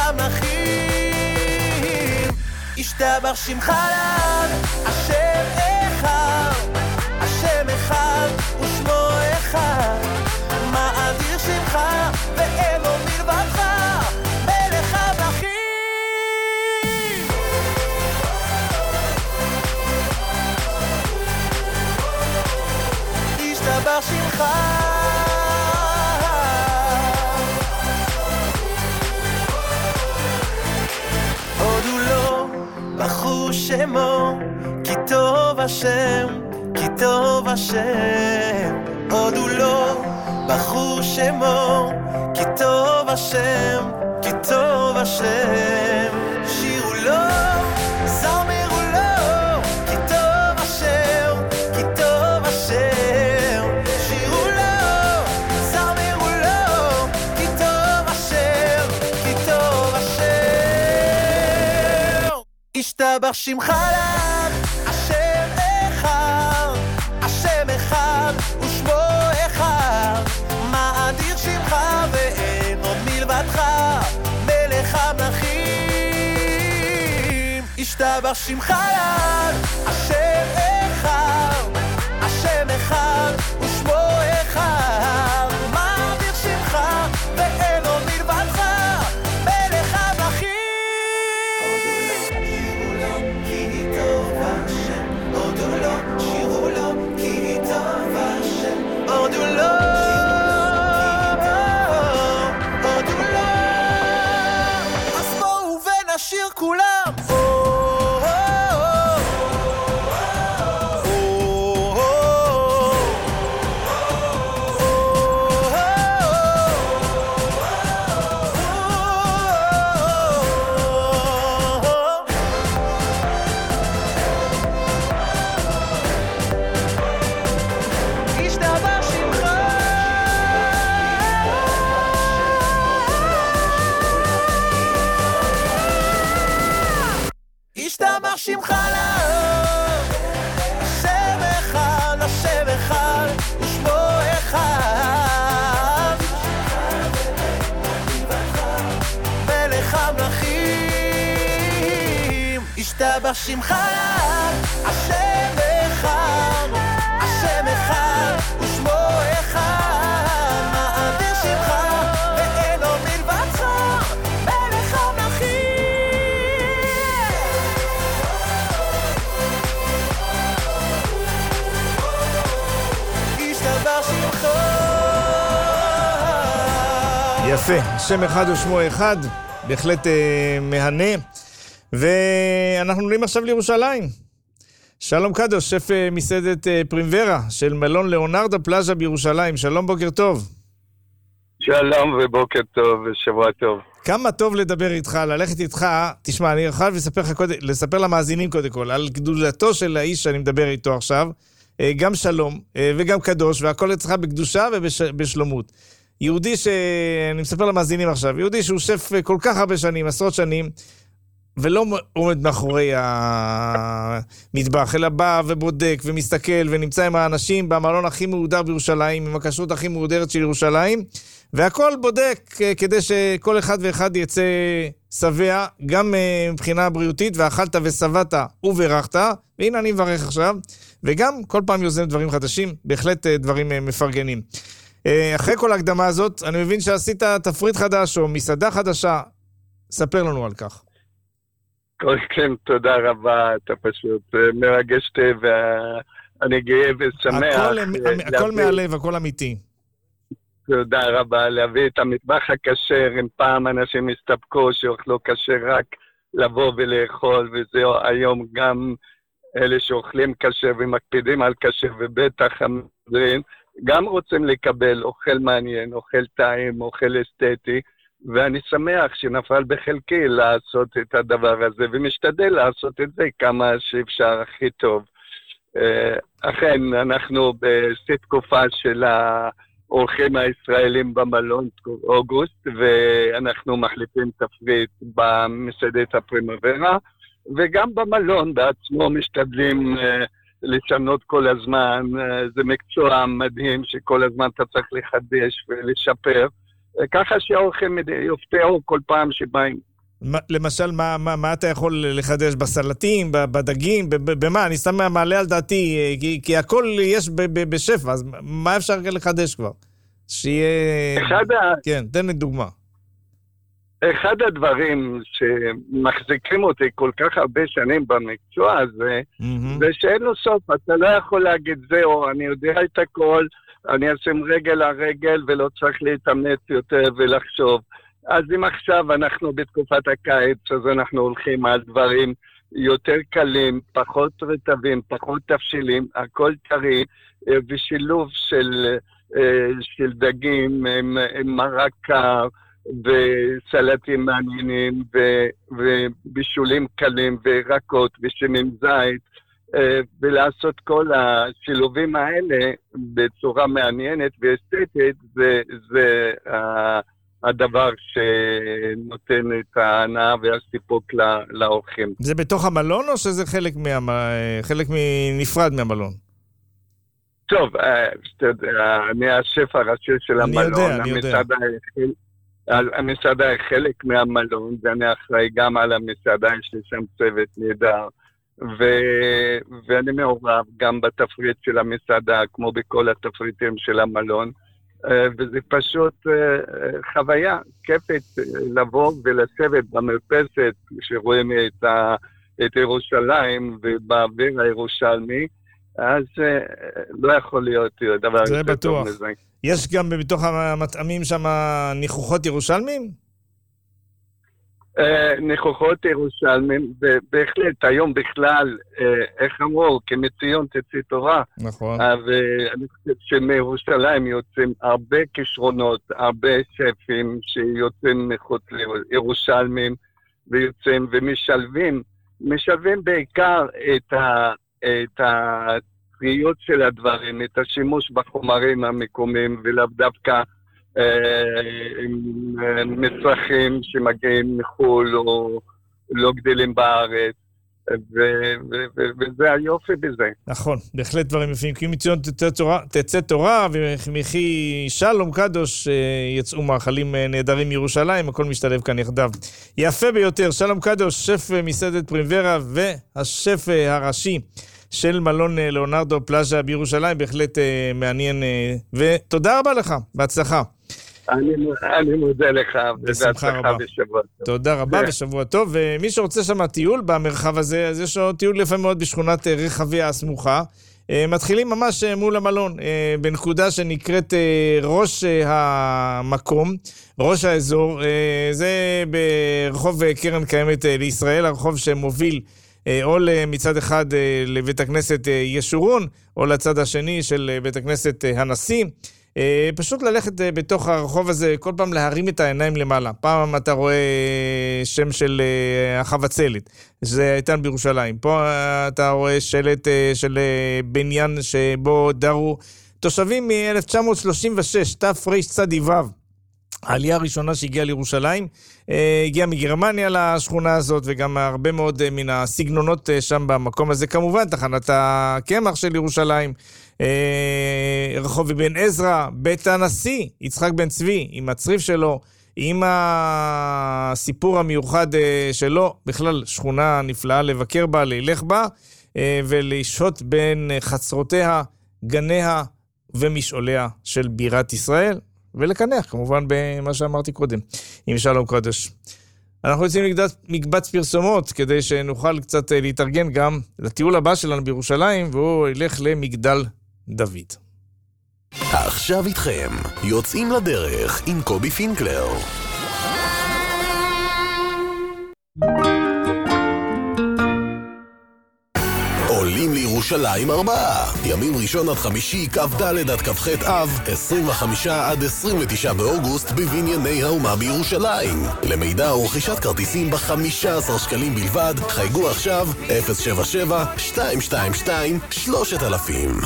[SPEAKER 11] המלכים. ישתבח שמך לעד, השם אחד, השם אחד ושמו אחד, מאדיר שמך ואין עוד מלבדך, מלך המלכים. ישתבח שמך, הודו לו, ברכו שמו, כי טוב השם, כי טוב השם. הודו לו, ברכו שמו, כי טוב השם, כי טוב השם. שירו לו, זמרו לו, כי טוב השם, כי טוב השם. שירו לו, זמרו לו, כי טוב השם, כי טוב השם. ישתבח שמך לעד, השם אחד, השם אחד ושמו אחד, מאדיר שמך ואין עוד מלבדך, מלך המלכים. ישתבח שמך לעד, השם אחד, השם אחד ושמו אחד, מאדיר שמך ואין עוד מלבדך, מלך המלכים. כי טוב השם, הודו לו, שירו לו, כי טוב השם, הודו לו, הודו לו. אז בואו ונשיר כולם. ישתבח שמך לעד, השם אחד, השם אחד ושמו אחד, מלך המלכים. ישתבח שמך לעד, השם אחד, השם אחד ושמו אחד, מאדיר שמך ואין עוד מלבדך, מלך המלכים.
[SPEAKER 6] יפה, שם אחד ושמו אחד, בהחלט מהנה. ואנחנו עולים עכשיו לירושלים. שלום קדוש, שף מסעדת פרימברה של מלון ליאונרדו פלאז'ה בירושלים. שלום, בוקר טוב.
[SPEAKER 1] שלום ובוקר טוב ושבוע טוב.
[SPEAKER 6] כמה טוב לדבר איתך, ללכת איתך. תשמע, אני יכול לספר למאזינים קודם כל על גדולתו של האיש שאני מדבר איתו עכשיו. גם שלום וגם קדוש, והכל אצלך בקדושה ובשלומות. יהודי אני מספר למאזינים עכשיו, יהודי שהוא שף כל כך הרבה שנים, עשרות שנים, ולא עומד מאחורי המטבח, אלא בא ובודק ומסתכל ונמצא עם האנשים במלון הכי מהודר בירושלים, עם הכשרות הכי מהודרת של ירושלים, והכל בודק כדי שכל אחד ואחד יצא שבע, גם מבחינה בריאותית, ואכלת ושבעת וברכת, והנה אני מברך עכשיו, וגם כל פעם יוזם דברים חדשים, בהחלט דברים מפרגנים. אחרי כל ההקדמה הזאת, אני מבין שעשית תפריט חדש או מסעדה חדשה, ספר לנו על כך.
[SPEAKER 1] כן, תודה רבה, אתה פשוט מרגש ואני גאה ושמח.
[SPEAKER 6] הכל מהלב, הכל אמיתי.
[SPEAKER 1] תודה רבה, להביא את המטבח הכשר, אם פעם אנשים הסתפקו שאוכלו כשר רק לבוא ולאכול, וזהו היום גם אלה שאוכלים כשר ומקפידים על כשר ובטח המדרין, גם רוצים לקבל אוכל מעניין, אוכל טעים, אוכל אסתטי, ואני שמח שנפל בחלקי לעשות את הדבר הזה, ומשתדל לעשות את זה כמה שאפשר הכי טוב. אכן, אנחנו בתקופה של האורחים הישראלים במלון אוגוסט, ואנחנו מחליפים תפריט במסעדת הפרימברה, וגם במלון בעצמו משתדלים לשנות כל הזמן. זה מקצוע מדהים שכל הזמן אתה צריך לחדש ולשפר, ככה שהאוכל יופתעו כל פעם שבאים.
[SPEAKER 6] למשל, מה אתה יכול לחדש? בסלטים, בדגים, במה? אני סתם מעלה על דעתי, כי הכל יש בשפע, אז מה אפשר לחדש כבר? שיהיה... כן, תן לי דוגמה.
[SPEAKER 1] אחד הדברים שמחזיקים אותי כל כך הרבה שנים במקצוע הזה, זה שאין לו סוף. אתה לא יכול להגיד זהו, אני יודע את הכל, אני אשים רגל על רגל ולא צריך להתאמץ יותר ולחשוב. אז אם עכשיו אנחנו בתקופת הקיץ, אז אנחנו הולכים על דברים יותר קלים, פחות רטבים, פחות תבשילים, הכל טרי, ושילוב של דגים עם מרק קר, וסלטים מעניינים, ובישולים קלים, וירקות, ושמן זית, ולעשות כל השילובים האלה בצורה מעניינת ואסתטית, זה הדבר שנותן את ההנאה והסיפוק לאורחים.
[SPEAKER 6] זה בתוך המלון או שזה חלק נפרד מהמלון?
[SPEAKER 1] טוב, אני השף הראשי של המלון.
[SPEAKER 6] אני יודע.
[SPEAKER 1] המסעדה היא חלק מהמלון, ואני אחראי גם על המסעדה, יש לי שם צוות נהדר, ואני מעורב גם בתפריט של המסעדה, כמו בכל התפריטים של המלון, וזה פשוט חוויה כיפית לבוא ולשבת במרפסת, שרואים את ירושלים ובאוויר הירושלמי, אז לא יכול להיות דבר יותר טוב מזה.
[SPEAKER 6] יש גם בתוך המטעמים שם ניחוחות ירושלמים?
[SPEAKER 1] ניחוחות ירושלמים, בהחלט, היום בכלל, איך אמרו, כמציון תצא תורה.
[SPEAKER 6] נכון.
[SPEAKER 1] ואני חושב שמירושלים יוצאים הרבה כישרונות, הרבה שפים שיוצאים מחוץ לירושלמים, ויוצאים ומשלבים בעיקר את הטריות של הדברים, את השימוש בחומרים המקומיים, ולאו דווקא מצרכים שמגיעים מחול או לא גדלים בארץ, וזה היופי בזה.
[SPEAKER 6] נכון, בהחלט דברים יפים, כי מציון תצא תורה, ומחי שלום קדוש יצאו מאכלים נהדרים מירושלים, הכל משתלב כאן יחדיו. יפה ביותר, שלום קדוש, שף מסעדת פרימברה, והשף הראשי של מלון ליאונרדו פלאז'ה בירושלים, בהחלט מעניין, ותודה רבה לך, בהצלחה.
[SPEAKER 1] אני מודה לך,
[SPEAKER 6] בשמחה רבה. תודה רבה ושבוע טוב. ומי שרוצה שם טיול במרחב הזה, אז יש לו טיול יפה מאוד בשכונת רחביה הסמוכה. מתחילים ממש מול המלון, בנקודה שנקראת ראש המקום, ראש האזור. זה ברחוב קרן קיימת לישראל, הרחוב שמוביל או מצד אחד לבית הכנסת ישורון, או לצד השני של בית הכנסת הנשיא. פשוט ללכת בתוך הרחוב הזה, כל פעם להרים את העיניים למעלה. פעם אתה רואה שם של החבצלת, זה איתן בירושלים. פה אתה רואה שלט של בניין שבו דרו תושבים מ-1936, תרצ"ו. העלייה הראשונה שהגיעה לירושלים, הגיעה מגרמניה לשכונה הזאת, וגם הרבה מאוד מן הסגנונות שם במקום הזה. כמובן, תחנת הקמח של ירושלים, רחוב בן עזרא, בית הנשיא, יצחק בן צבי, עם הצריף שלו, עם הסיפור המיוחד שלו, בכלל שכונה נפלאה לבקר בה, ללך בה, ולשהות בין חצרותיה, גניה ומשעוליה של בירת ישראל, ולקנח, כמובן, במה שאמרתי קודם, עם שלום קדוש. אנחנו יוצאים מקבץ פרסומות, כדי שנוכל קצת להתארגן גם לטיול הבא שלנו בירושלים, והוא ילך למגדל דוד.
[SPEAKER 8] עכשיו איתכם, יוצאים לדרך עם קובי פינקלר. עולים לירושלים 4 ימים ראשון עד חמישי, כ"ד עד כ"ח אב, 25 עד 29 באוגוסט בבנייני האומה בירושלים. למידע ורכישת כרטיסים ב-15 שקלים בלבד, חייגו עכשיו 077-222-3000.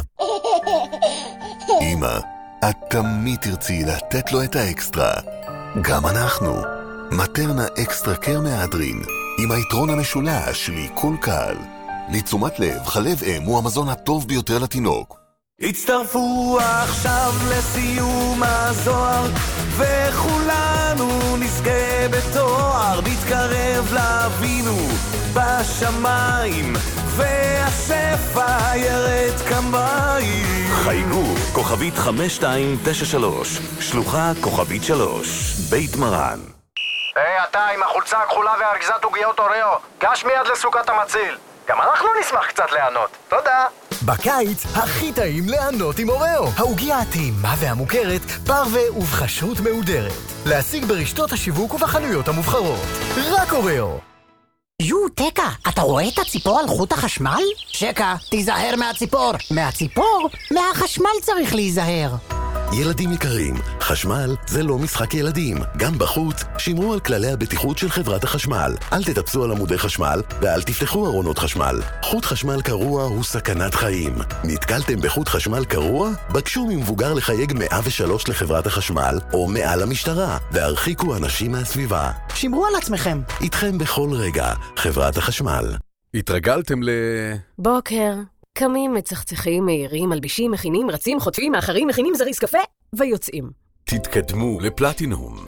[SPEAKER 8] אמא, את תמיד תרצי לתת לו את האקסטרה. גם אנחנו. מטרנה אקסטרה קר מהדרין,
[SPEAKER 17] עם היתרון המשולש מקולקל. לתשומת לב, חלב אם הוא המזון הטוב ביותר לתינוק.
[SPEAKER 11] הצטרפו עכשיו לסיום הזוהר, וכולנו נזכה בתואר, נתקרב לאבינו בשמיים, והשפע ירד כמים.
[SPEAKER 8] חייגו, כוכבית 5293, שלוחה כוכבית 3, בית מרן.
[SPEAKER 16] היי, אתה עם החולצה הכחולה והארגזת עוגיות אוריו, גש מיד לסוכת המציל. גם אנחנו נשמח קצת ליהנות. תודה.
[SPEAKER 14] בקיץ הכי טעים ליהנות עם אוריו. העוגיה הטעימה והמוכרת, פרווה ובחשרות מהודרת. להשיג ברשתות השיווק ובחנויות המובחרות. רק אוריו.
[SPEAKER 2] טקה, אתה רואה את הציפור על חוט החשמל? שקה, תיזהר מהציפור. מהציפור? מהחשמל צריך להיזהר.
[SPEAKER 8] ילדים יקרים, חשמל זה לא משחק ילדים. גם בחוץ, שמרו על כללי הבטיחות של חברת החשמל. אל תטפסו על עמודי חשמל ואל תפתחו ארונות חשמל. חוט חשמל קרוע הוא סכנת חיים. נתקלתם בחוט חשמל קרוע? בקשו ממבוגר לחייג 103 לחברת החשמל או מעל המשטרה והרחיקו אנשים מהסביבה.
[SPEAKER 2] שמרו על עצמכם.
[SPEAKER 8] איתכם בכל רגע, חברת החשמל.
[SPEAKER 4] התרגלתם
[SPEAKER 5] בוקר. קמים, מצחצחים, מהירים, מלבישים, מכינים, רצים, חוטפים, מאחרים, מכינים זריס קפה, ויוצאים.
[SPEAKER 4] תתקדמו לפלטינום.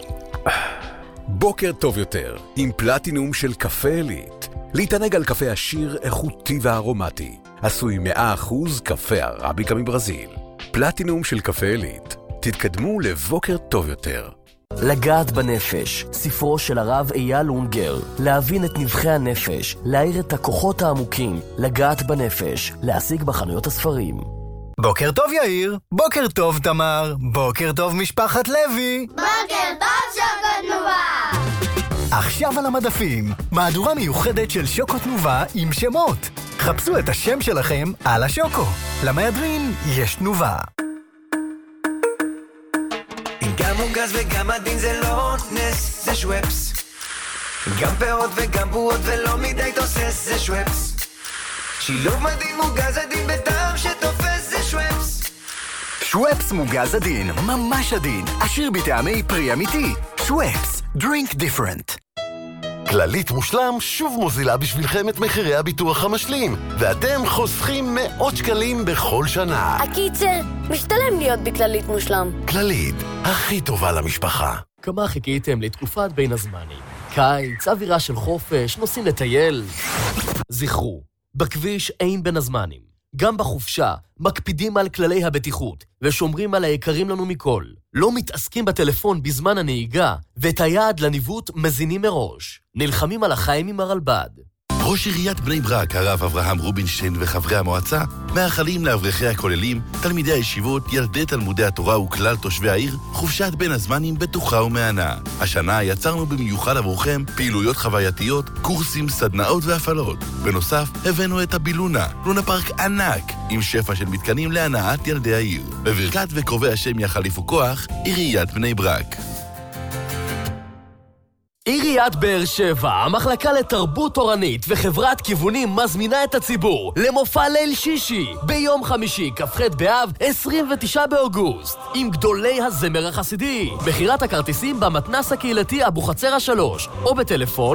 [SPEAKER 4] בוקר טוב יותר, עם פלטינום של קפה עילית. להתענג על קפה עשיר, איכותי וארומטי. עשוי 100% קפה ערביקה מברזיל. פלטינום של קפה עילית. תתקדמו לבוקר טוב יותר.
[SPEAKER 9] לגעת בנפש, ספרו של הרב אייל אונגר. להבין את נבחי הנפש, להאיר את הכוחות העמוקים, לגעת בנפש, להשיג בחנויות הספרים.
[SPEAKER 14] בוקר טוב יאיר, בוקר טוב תמר, בוקר טוב משפחת לוי.
[SPEAKER 15] בוקר טוב שוקו תנובה.
[SPEAKER 14] עכשיו על המדפים, מהדורה מיוחדת של שוקו תנובה עם שמות. חפשו את השם שלכם על השוקו. למהדרין יש תנובה.
[SPEAKER 11] גם מוגז וגם עדין זה לא נס, זה שוואפס. גם פירות וגם בועות ולא מדי תוסס, זה שוואפס. שילוב מדהים מוגז עדין בטעם שתופס, זה שוואפס.
[SPEAKER 14] שוואפס מוגז עדין, ממש עדין, עשיר בטעמי פרי אמיתי. שוואפס, drink different.
[SPEAKER 8] כללית מושלם שוב מוזילה בשבילכם את מחירי הביטוח המשלים, ואתם חוסכים מאות שקלים בכל שנה.
[SPEAKER 7] הקיצר, משתלם להיות בכללית מושלם.
[SPEAKER 8] כללית, הכי טובה למשפחה.
[SPEAKER 9] כמה חיכיתם לתקופת בין הזמנים? קיץ, אווירה של חופש, נוסעים לטייל. זכרו, בכביש אין בין הזמנים. גם בחופשה מקפידים על כללי הבטיחות ושומרים על היקרים לנו מכל. לא מתעסקים בטלפון בזמן הנהיגה, ואת היעד לניווט מזינים מראש. נלחמים על החיים עם הרלב"ד.
[SPEAKER 21] ראש עיריית בני ברק, הרב אברהם רובינשטיין וחברי המועצה, מאחלים לאברכי הכוללים, תלמידי הישיבות, ילדי תלמודי התורה וכלל תושבי העיר, חופשת בין הזמנים בטוחה ומענה. השנה יצרנו במיוחד עבורכם פעילויות חווייתיות, קורסים, סדנאות והפעלות. בנוסף, הבאנו את הבילונה, לונה פארק ענק, עם שפע של מתקנים להנאת ילדי העיר. בברכת וקרובי השם יחליפו כוח, עיריית בני ברק.
[SPEAKER 9] עיריית באר שבע, המחלקה לתרבות תורנית וחברת כיוונים מזמינה את הציבור למופע ליל שישי ביום חמישי, כ"ח באב, 29 באוגוסט, עם גדולי הזמר החסידי. בחירת הכרטיסים במתנס הקהילתי אבוחצירא 3 או בטלפון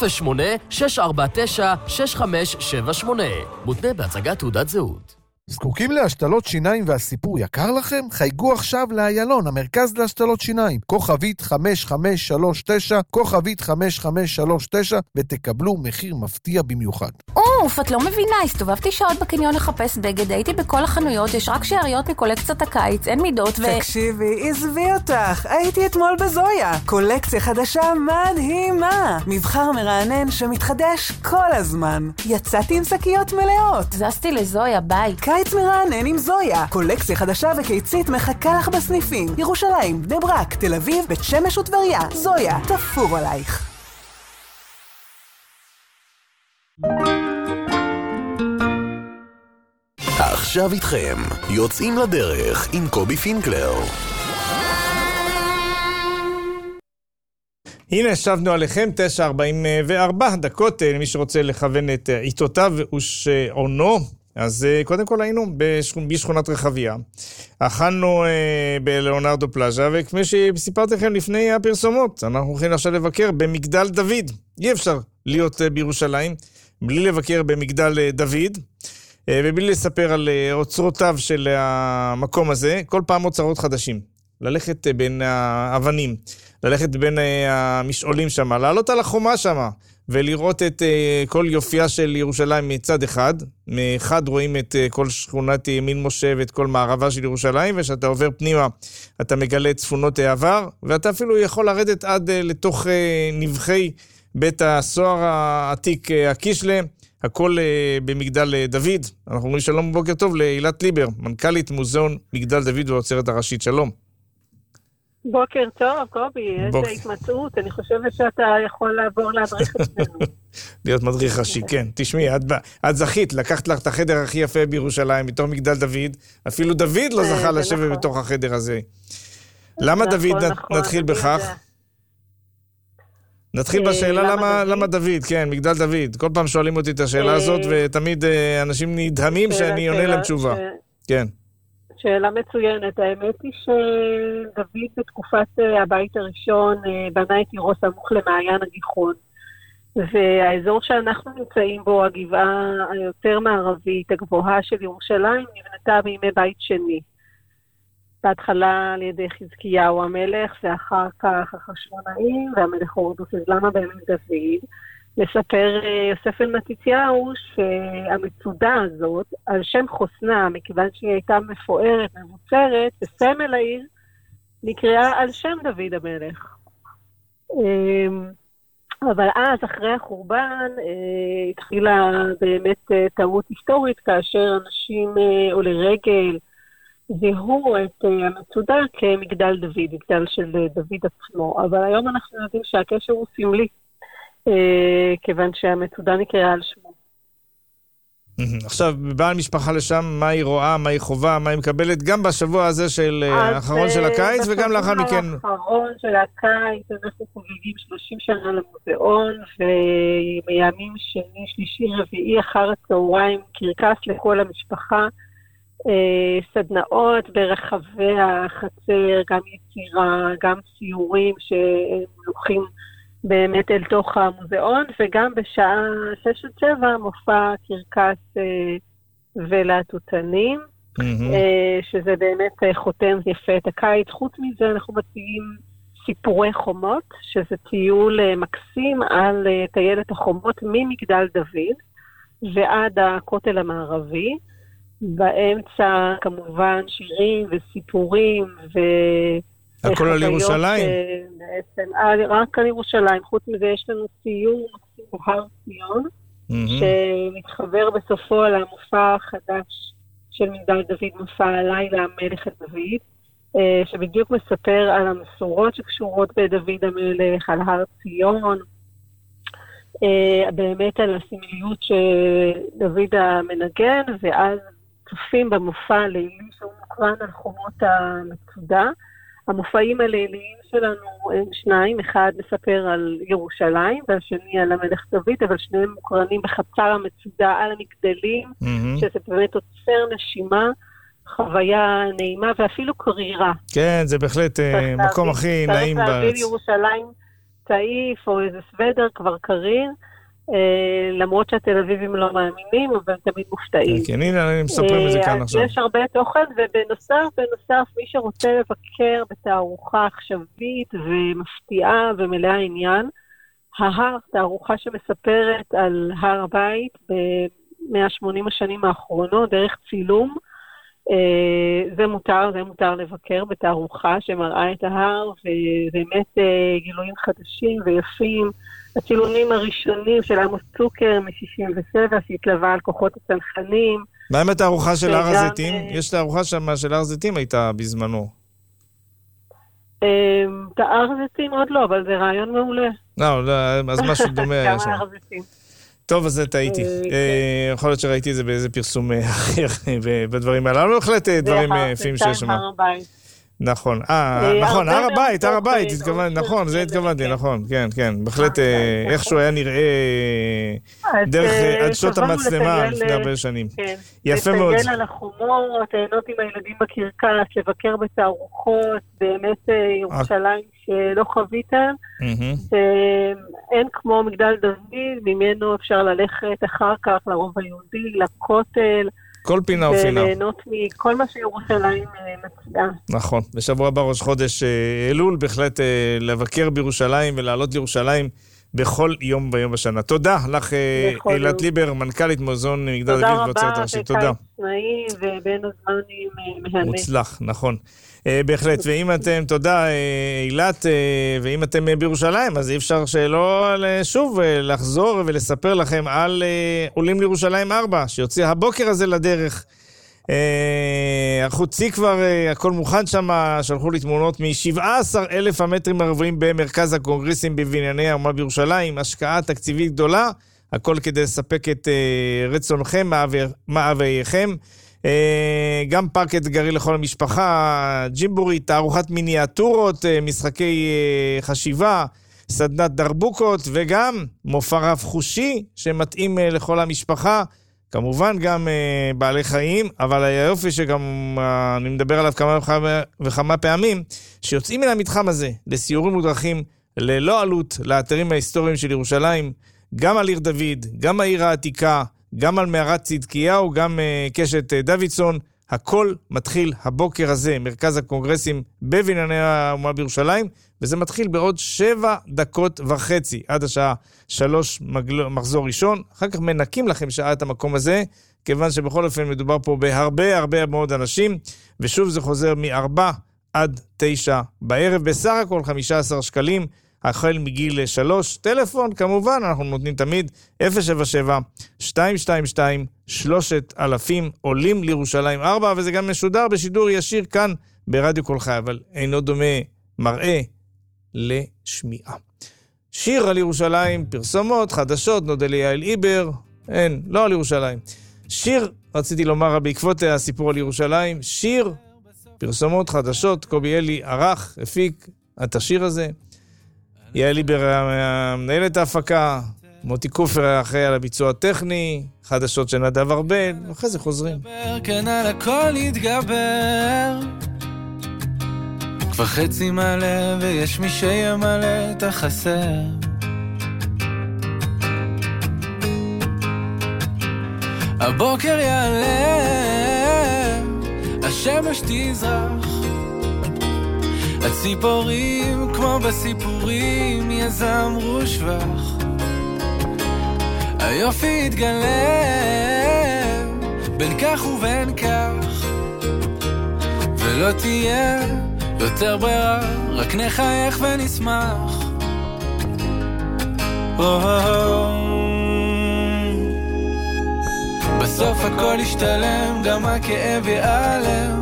[SPEAKER 9] 08-649-6578. מותנה בהצגת תעודת זהות.
[SPEAKER 23] זקוקים להשתלות שיניים והסיפור יקר לכם? חייגו עכשיו לאיילון, המרכז להשתלות שיניים. כוכבית 5539, כוכבית 5539, ותקבלו מחיר מפתיע במיוחד.
[SPEAKER 26] אוף, את לא מבינה, הסתובבתי שעות בקניון לחפש בגד, הייתי בכל החנויות, יש רק שאריות מקולקציית הקיץ, אין מידות
[SPEAKER 27] תקשיבי, עזבי אותך, הייתי אתמול בזויה. קולקציה חדשה מדהימה. מבחר מרענן שמתחדש כל הזמן. יצאתי עם שקיות מלאות.
[SPEAKER 26] זזתי לזויה, ביי.
[SPEAKER 27] קיץ מרענן עם זויה. קולקציה חדשה וקיצית מחכה לך בסניפים. ירושלים, בני ברק, תל אביב, בית שמש וטבריה. זויה, תפור עלייך.
[SPEAKER 8] עכשיו איתכם, יוצאים לדרך עם קובי פינקלר.
[SPEAKER 6] הנה, שבנו עליכם, 9:44 דקות, למי שרוצה לכוון את עיתותיו ושעונו. אז קודם כל היינו בשכונת רחביה. אכלנו בלאונרדו פלאז'ה, וכמי שסיפרתי לכם לפני הפרסומות, אנחנו הולכים עכשיו לבקר במגדל דוד. אי אפשר להיות בירושלים, בלי לבקר במגדל דוד, ובלי לספר על אוצרותיו של המקום הזה, כל פעם אוצרות חדשים. ללכת בין האבנים, ללכת בין המשעולים שם, לעלות על החומה שם, ולראות את כל יופייה של ירושלים מצד אחד. מאחד רואים את כל שכונת ימין משה ואת כל מערבה של ירושלים, ושאתה עובר פנימה אתה מגלה את צפונות העבר, ואתה אפילו יכול לרדת עד לתוך נבחי בית הסוהר העתיק הקישלה, הכל במגדל דוד. אנחנו אומרים שלום ובוקר טוב להילת ליבר, מנכ"לית מוזיאון מגדל דוד והאוצרת הראשית. שלום.
[SPEAKER 10] בוקר טוב, קובי, איזה התמצאות. אני חושבת שאתה יכול לעבור להדריך אצלנו.
[SPEAKER 6] להיות מדריך ראשי, כן. תשמעי, את זכית, לקחת לך את החדר הכי יפה בירושלים, מתוך מגדל דוד. אפילו דוד לא זכה לשבת בתוך החדר הזה. למה דוד? נתחיל בכך. נתחיל בשאלה למה דוד, כן, מגדל דוד. כל פעם שואלים אותי את השאלה הזאת, ותמיד אנשים נדהמים שאני עונה להם תשובה. כן.
[SPEAKER 10] שאלה מצוינת. האמת היא שדוד בתקופת הבית הראשון בנה את עירו סמוך למעיין הגיחון. והאזור שאנחנו נמצאים בו, הגבעה היותר מערבית, הגבוהה של ירושלים, נבנתה בימי בית שני. בהתחלה על ידי חזקיהו המלך, ואחר כך החשמונאים והמלך הורדוס. אז למה באמת דוד? מספר יוסף בן מתתיהו שהמצודה הזאת, על שם חוסנה, מכיוון שהיא הייתה מפוארת, מבוצרת, בסמל העיר, נקראה על שם דוד המלך. אבל אז, אחרי החורבן, התחילה באמת טעות היסטורית, כאשר אנשים עולי רגל זיהו את המצודה כמגדל דוד, מגדל של דוד עצמו. אבל היום אנחנו יודעים שהקשר הוא סמלי. כיוון שהמצודה נקראה על שמו.
[SPEAKER 6] עכשיו, בעל משפחה לשם, מה היא רואה, מה היא חובה, מה היא מקבלת, גם בשבוע הזה של האחרון של הקיץ, וגם לאחר מכן...
[SPEAKER 10] בשבוע האחרון של הקיץ, אנחנו חוגגים 30 שנה למוזיאון, ובימים שני, שלישי, רביעי, אחר הצהריים, קרקס לכל המשפחה, סדנאות ברחבי החצר, גם יצירה, גם סיורים שמלוכים באמת אל תוך המוזיאון, וגם בשעה 6-7 מופע קרקס ולהטוטנים, שזה באמת חותם יפה את הקיץ. חוץ מזה אנחנו מציעים סיפורי חומות, שזה טיול מקסים על טיילת החומות ממגדל דוד ועד הכותל המערבי. באמצע כמובן שירים וסיפורים
[SPEAKER 6] הכל על ירושלים?
[SPEAKER 10] בעצם, רק על ירושלים. חוץ מזה יש לנו סיור מקסים בהר ציון, שמתחבר בסופו על המופע החדש של מגדל דוד, מופע הלילה המלך את דוד, שבדיוק מספר על המסורות שקשורות בדוד המלך, על הר ציון, באמת על הסמליות שדוד המנגן, ואז צופים במופע לילי שהוא מוקרן על חומות המצודה. המופעים הליליים שלנו הם שניים, אחד מספר על ירושלים והשני על המלך דוד, אבל שניהם מוקרנים בחצר המצודה על המגדלים, שזה באמת עוצר נשימה, חוויה נעימה ואפילו קרירה.
[SPEAKER 6] כן, זה בהחלט מקום הכי נעים בארץ. צריך להביא
[SPEAKER 10] לירושלים תאיף או איזה סוודר כבר קריר, למרות שהתל אביבים לא מאמינים, אבל הם תמיד מופתעים.
[SPEAKER 6] כן, הנה, אני מספרים את זה כאן עכשיו.
[SPEAKER 10] יש הרבה תוכן, ובנוסף, מי שרוצה לבקר בתערוכה עכשווית ומפתיעה ומלאה עניין, ההר, תערוכה שמספרת על הר הבית ב-180 השנים האחרונות, דרך צילום, זה מותר לבקר בתערוכה שמראה את ההר, ובאמת גילויים חדשים ויפים, הצילומים הראשונים של עמוס צוקר מ-67, שהתלווה על כוחות הצנחנים.
[SPEAKER 6] מה עם התערוכה של הר הזיתים? יש תערוכה שם של הר הזיתים הייתה בזמנו.
[SPEAKER 10] הר הזיתים עוד לא, אבל זה רעיון מעולה.
[SPEAKER 6] לא, אז משהו דומה היה שם.
[SPEAKER 10] גם הר הזיתים.
[SPEAKER 6] טוב, אז זה טעיתי. יכול להיות שראיתי את זה באיזה פרסום אחר בדברים האלה. אבל בהחלט דברים יפים שיש שם. נכון, נכון, הר הבית, נכון, זה התכוונתי, נכון, כן, בהחלט איכשהו היה נראה דרך עדשות המצלמה לפני הרבה שנים. יפה מאוד.
[SPEAKER 10] לטייל על החומות, ליהנות עם הילדים בקרקס, לבקר בתערוכות, באמת ירושלים שלא חווית, אין כמו מגדל דוד, ממנו אפשר ללכת אחר כך לרוב היהודי, לכותל,
[SPEAKER 6] כל פינה ופינה.
[SPEAKER 10] וליהנות מכל מה שירושלים מצדה.
[SPEAKER 6] נכון. בשבוע הבא ראש חודש אלול, בהחלט לבקר בירושלים ולעלות לירושלים בכל יום ביום בשנה. תודה לך, אילת ליבר, מנכ"לית מוזיאון מגדל דוד ואוצרת הראשית. תודה רבה,
[SPEAKER 10] וקיץ נעים ובין הזמנים מהנה.
[SPEAKER 6] מוצלח, נכון. בהחלט, ואם אתם, תודה אילת, ואם אתם בירושלים, אז אי אפשר שלא שוב לחזור ולספר לכם על עולים לירושלים 4, שיוצא הבוקר הזה לדרך. החוצי כבר, הכל מוכן שם, שלחו לי תמונות מ-17,000 המטרים הרבועים במרכז הקונגרסים בבנייני האומה בירושלים, השקעה תקציבית גדולה, הכל כדי לספק את רצונכם, מאווייכם. גם פארק אתגרי לכל המשפחה, ג'ימבורי, תערוכת מיניאטורות, משחקי חשיבה, סדנת דרבוקות, וגם מופע רב חושי שמתאים לכל המשפחה, כמובן גם בעלי חיים, אבל היופי שגם אני מדבר עליו כמה וכמה פעמים, שיוצאים מן המתחם הזה לסיורים ודרכים ללא עלות לאתרים ההיסטוריים של ירושלים, גם על עיר דוד, גם העיר העתיקה, גם על מערת צדקיהו, גם קשת דוידסון, הכל מתחיל הבוקר הזה, מרכז הקונגרסים בבנייני האומה בירושלים, וזה מתחיל בעוד 7.5 דקות, עד השעה 3 מחזור ראשון, אחר כך מנקים לכם שעה את המקום הזה, כיוון שבכל אופן מדובר פה בהרבה מאוד אנשים, ושוב זה חוזר מ-4 עד 9 בערב, בסך הכל 15 שקלים, החל מגיל 3, טלפון כמובן, אנחנו נותנים תמיד 077-222-3000, עולים לירושלים 4, וזה גם משודר בשידור ישיר כאן ברדיו כל חי, אבל אינו דומה מראה לשמיעה. שיר על ירושלים, פרסומות, חדשות, נודה ליעל איבר, לא על ירושלים. שיר, רציתי לומר בעקבות הסיפור על ירושלים, שיר, פרסומות, חדשות, קובי אלי ערך, הפיק את השיר הזה, יעל איבר מנהלת ההפקה, מוטי קופר אחראי על הביצוע הטכני, חדשות של נדב ארבל, ואחרי זה חוזרים.
[SPEAKER 12] כן על הכל יתגבר, כבר חצי מלא ויש מי שימלא את החסר. הבוקר יעלה, השמש תזרח, הציפורים כמו בסיפורים יזמרו שבח, היופי יתגלה בין כך ובין כך, ולא תהיה יותר ברירה, רק נחייך ונשמח. בסוף הכל ישתלם, גם הכאב ייעלם,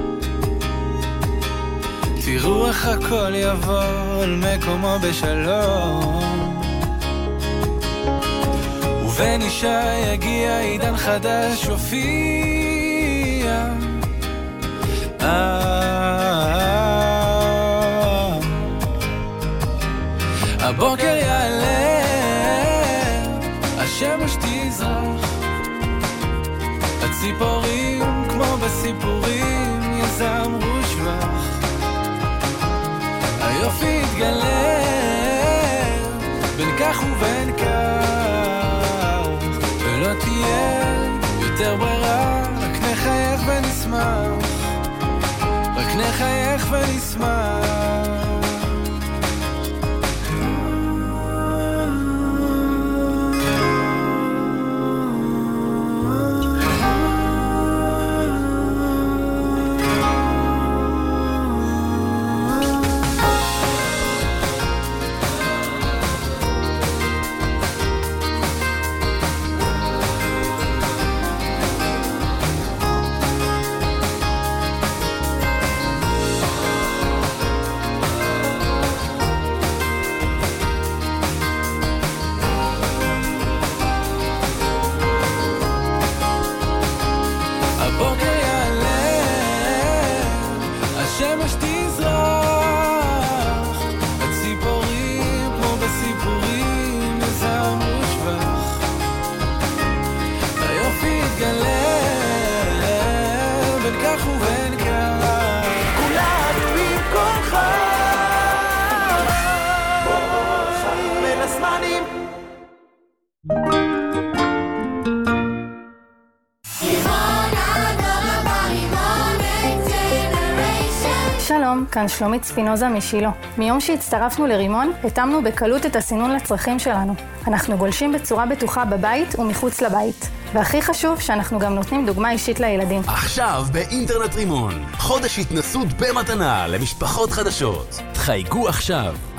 [SPEAKER 12] תראו איך הכל יבוא על מקומו בשלום, ובן אישה יגיע עידן חדש יופיע. הבוקר יעלה, השמש תזרח, הציפורים כמו בסיפורים יזמרו שבח, היופי יתגלה בין כך ובין כך, ולא תהיה יותר ברירה, רק נחייך ונשמח, רק נחייך ונשמח. רוח ובין קרה, כולנו עם כוחה בין הזמנים.
[SPEAKER 26] שלום, כאן שלומית ספינוזה משילו. מיום שהצטרפנו לרימון, התאמנו בקלות את הסינון לצרכים שלנו. אנחנו גולשים בצורה בטוחה בבית ומחוץ לבית. והכי חשוב שאנחנו גם נותנים דוגמה אישית לילדים.
[SPEAKER 13] עכשיו באינטרנט רימון, חודש התנסות במתנה למשפחות חדשות. חייגו עכשיו, 1-800-222-234,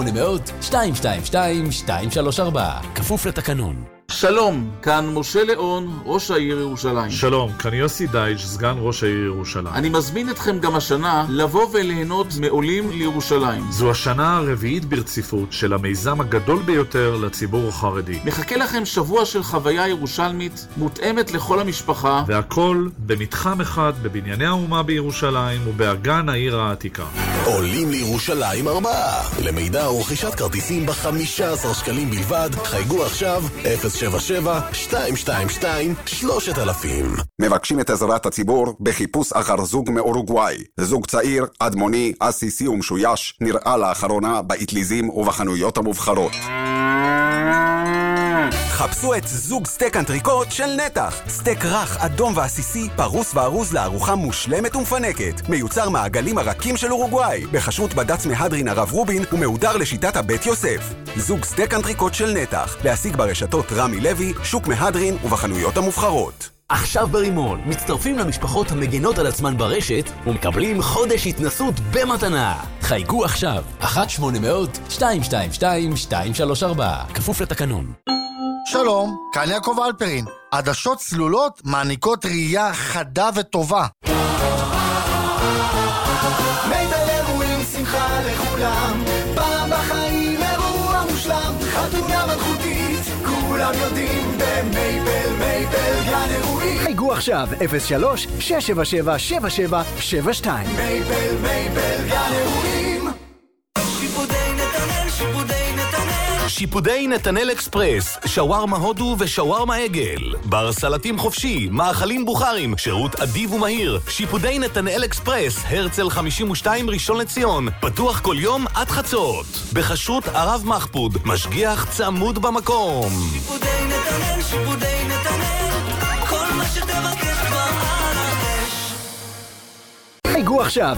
[SPEAKER 13] כפוף לתקנון.
[SPEAKER 18] שלום, כאן משה ליאון, ראש העיר ירושלים.
[SPEAKER 19] שלום, כאן יוסי דייג', סגן ראש העיר ירושלים.
[SPEAKER 18] אני מזמין אתכם גם השנה לבוא וליהנות מעולים לירושלים.
[SPEAKER 19] זו השנה הרביעית ברציפות של המיזם הגדול ביותר לציבור החרדי.
[SPEAKER 18] מחכה לכם שבוע של חוויה ירושלמית מותאמת לכל המשפחה.
[SPEAKER 19] והכל במתחם אחד בבנייני האומה בירושלים ובאגן העיר העתיקה.
[SPEAKER 8] עולים לירושלים 4. למידע ורכישת כרטיסים ב-15 שקלים בלבד. חייגו עכשיו 077-222-3000.
[SPEAKER 20] מבקשים את עזרת הציבור בחיפוש אחר זוג מאורוגוואי. זוג צעיר, אדמוני, אסיסי ומשויש, נראה לאחרונה באטליזים ובחנויות המובחרות.
[SPEAKER 22] חפשו את זוג סטייק אנטריקוט של נתח. סטייק רך, אדום ועסיסי, פרוס וארוז לארוחה מושלמת ומפנקת. מיוצר מהעגלים הרכים של אורוגוואי, בחשרות בד"ץ מהדרין הרב רובין ומהודר לשיטת הבית יוסף. זוג סטייק אנטריקוט של נתח, להשיג ברשתות רמי לוי, שוק מהדרין ובחנויות המובחרות.
[SPEAKER 13] עכשיו ברימון, מצטרפים למשפחות המגנות על עצמן ברשת ומקבלים חודש התנסות במתנה. חייגו עכשיו, 1-800-222-234, כפוף לתקנון.
[SPEAKER 23] שלום, כאן יעקב אלפרין. עדשות צלולות מעניקות ראייה חדה וטובה.
[SPEAKER 11] מייבל אירועים שמחה לכולם, פעם בחיים אירוע מושלם, חתונה מלכותית, כולם יודעים במייבל, מייבל גן אירועים.
[SPEAKER 14] חייגו עכשיו 03-677-7772.
[SPEAKER 11] מייבל, מייבל גן אירועים. שיפודי נתנאל, שיפודי נתנאל.
[SPEAKER 13] שיפודי נתנאל אקספרס, שווארמה הודו ושווארמה עגל, בר סלטים חופשי, מאכלים בוכרים, שירות אדיב ומהיר. שיפודי נתנאל אקספרס, הרצל 52 ראשון לציון, פתוח כל יום עד חצות, בחשרות הרב מחפוד, משגיח צמוד במקום.
[SPEAKER 11] שיפודי נתנאל, שיפודי נתנאל, כל מה שתבקש כבר על האש.
[SPEAKER 14] חייגו עכשיו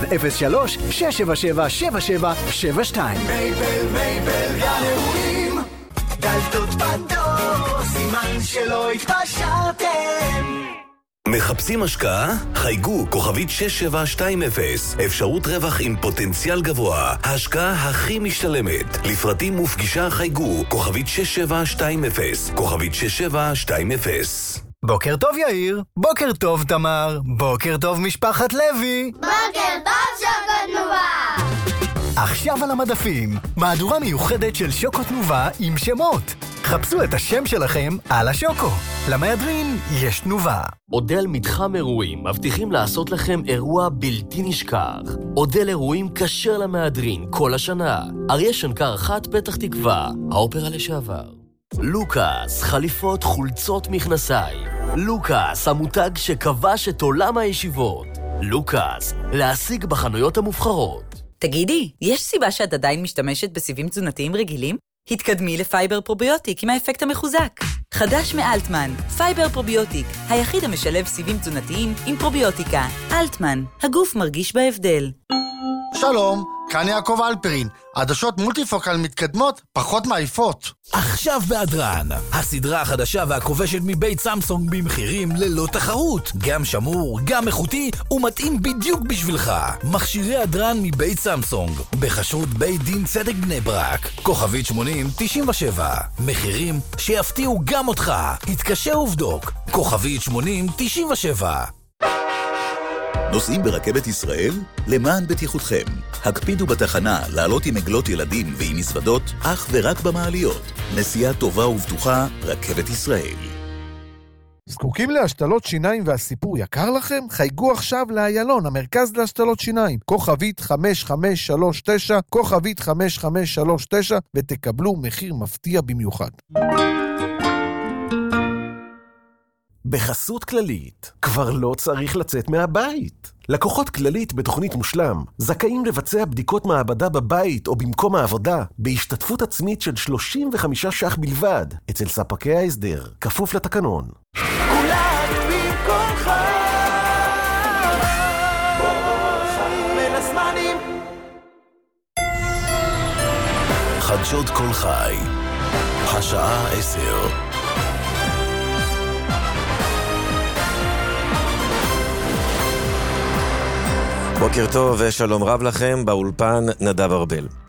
[SPEAKER 14] 03-677-7772.
[SPEAKER 11] מייבל, מייבל גן אירועים, דלתות פתוח, סימן שלא התפשרתם.
[SPEAKER 13] מחפשים השקעה? חייגו כוכבית 6720, אפשרות רווח עם פוטנציאל גבוה, ההשקעה הכי משתלמת. לפרטים ופגישה חייגו כוכבית 6720, כוכבית 6720.
[SPEAKER 14] בוקר טוב יאיר, בוקר טוב תמר, בוקר טוב משפחת לוי.
[SPEAKER 15] בוקר טוב שוקו-תנובה.
[SPEAKER 14] עכשיו על המדפים, מהדורה מיוחדת של שוקו-תנובה עם שמות. חפשו את השם שלכם על השוקו. למהדרין יש תנובה.
[SPEAKER 9] אודל מתחם אירועים מבטיחים לעשות לכם אירוע בלתי נשכח. אודל אירועים כשר למהדרין כל השנה. אריה שנקר 1 פתח תקווה, האופרה לשעבר. לוקאס, חליפות, חולצות, מכנסיים. לוקאס, המותג שכבש את עולם הישיבות. לוקאס, להשיג בחנויות המובחרות.
[SPEAKER 24] תגידי, יש סיבה שאת עדיין משתמשת בסיבים תזונתיים רגילים? התקדמי לפייבר פרוביוטיק עם האפקט המחוזק. חדש מאלטמן, פייבר פרוביוטיק, היחיד המשלב סיבים תזונתיים עם פרוביוטיקה. אלטמן, הגוף מרגיש בהבדל.
[SPEAKER 23] שלום, כאן יעקב אלפרין. עדשות מולטיפוקל מתקדמות, פחות מעיפות.
[SPEAKER 13] עכשיו באדרן, הסדרה החדשה והכובשת מבית סמסונג במחירים ללא תחרות. גם שמור, גם איכותי, ומתאים בדיוק בשבילך. מכשירי אדרן מבית סמסונג, בחשרות בית דין צדק בני ברק. כוכבית 8097. מחירים שיפתיעו גם אותך. התקשר ובדוק. כוכבית 8097.
[SPEAKER 25] נוסעים ברכבת ישראל? למען בטיחותכם. הקפידו בתחנה לעלות עם עגלות ילדים ועם מזוודות, אך ורק במעליות. נסיעה טובה ובטוחה, רכבת ישראל.
[SPEAKER 23] זקוקים להשתלות שיניים והסיפור יקר לכם? חייגו עכשיו לאיילון, המרכז להשתלות שיניים. כוכבית 5539, כוכבית 5539, ותקבלו מחיר מפתיע במיוחד.
[SPEAKER 8] בחסות כללית. כבר לא צריך לצאת מהבית. לקוחות כללית בתוכנית מושלם זכאים לבצע בדיקות מעבדה בבית או במקום העבודה בהשתתפות עצמית של 35 ש"ח בלבד אצל ספקי ההסדר, כפוף לתקנון.
[SPEAKER 11] כולנו עם כל חי, בין הזמנים.
[SPEAKER 25] חדשות כל חי, השעה 10.
[SPEAKER 1] בוקר טוב ושלום רב לכם, באולפן נדב ארבל.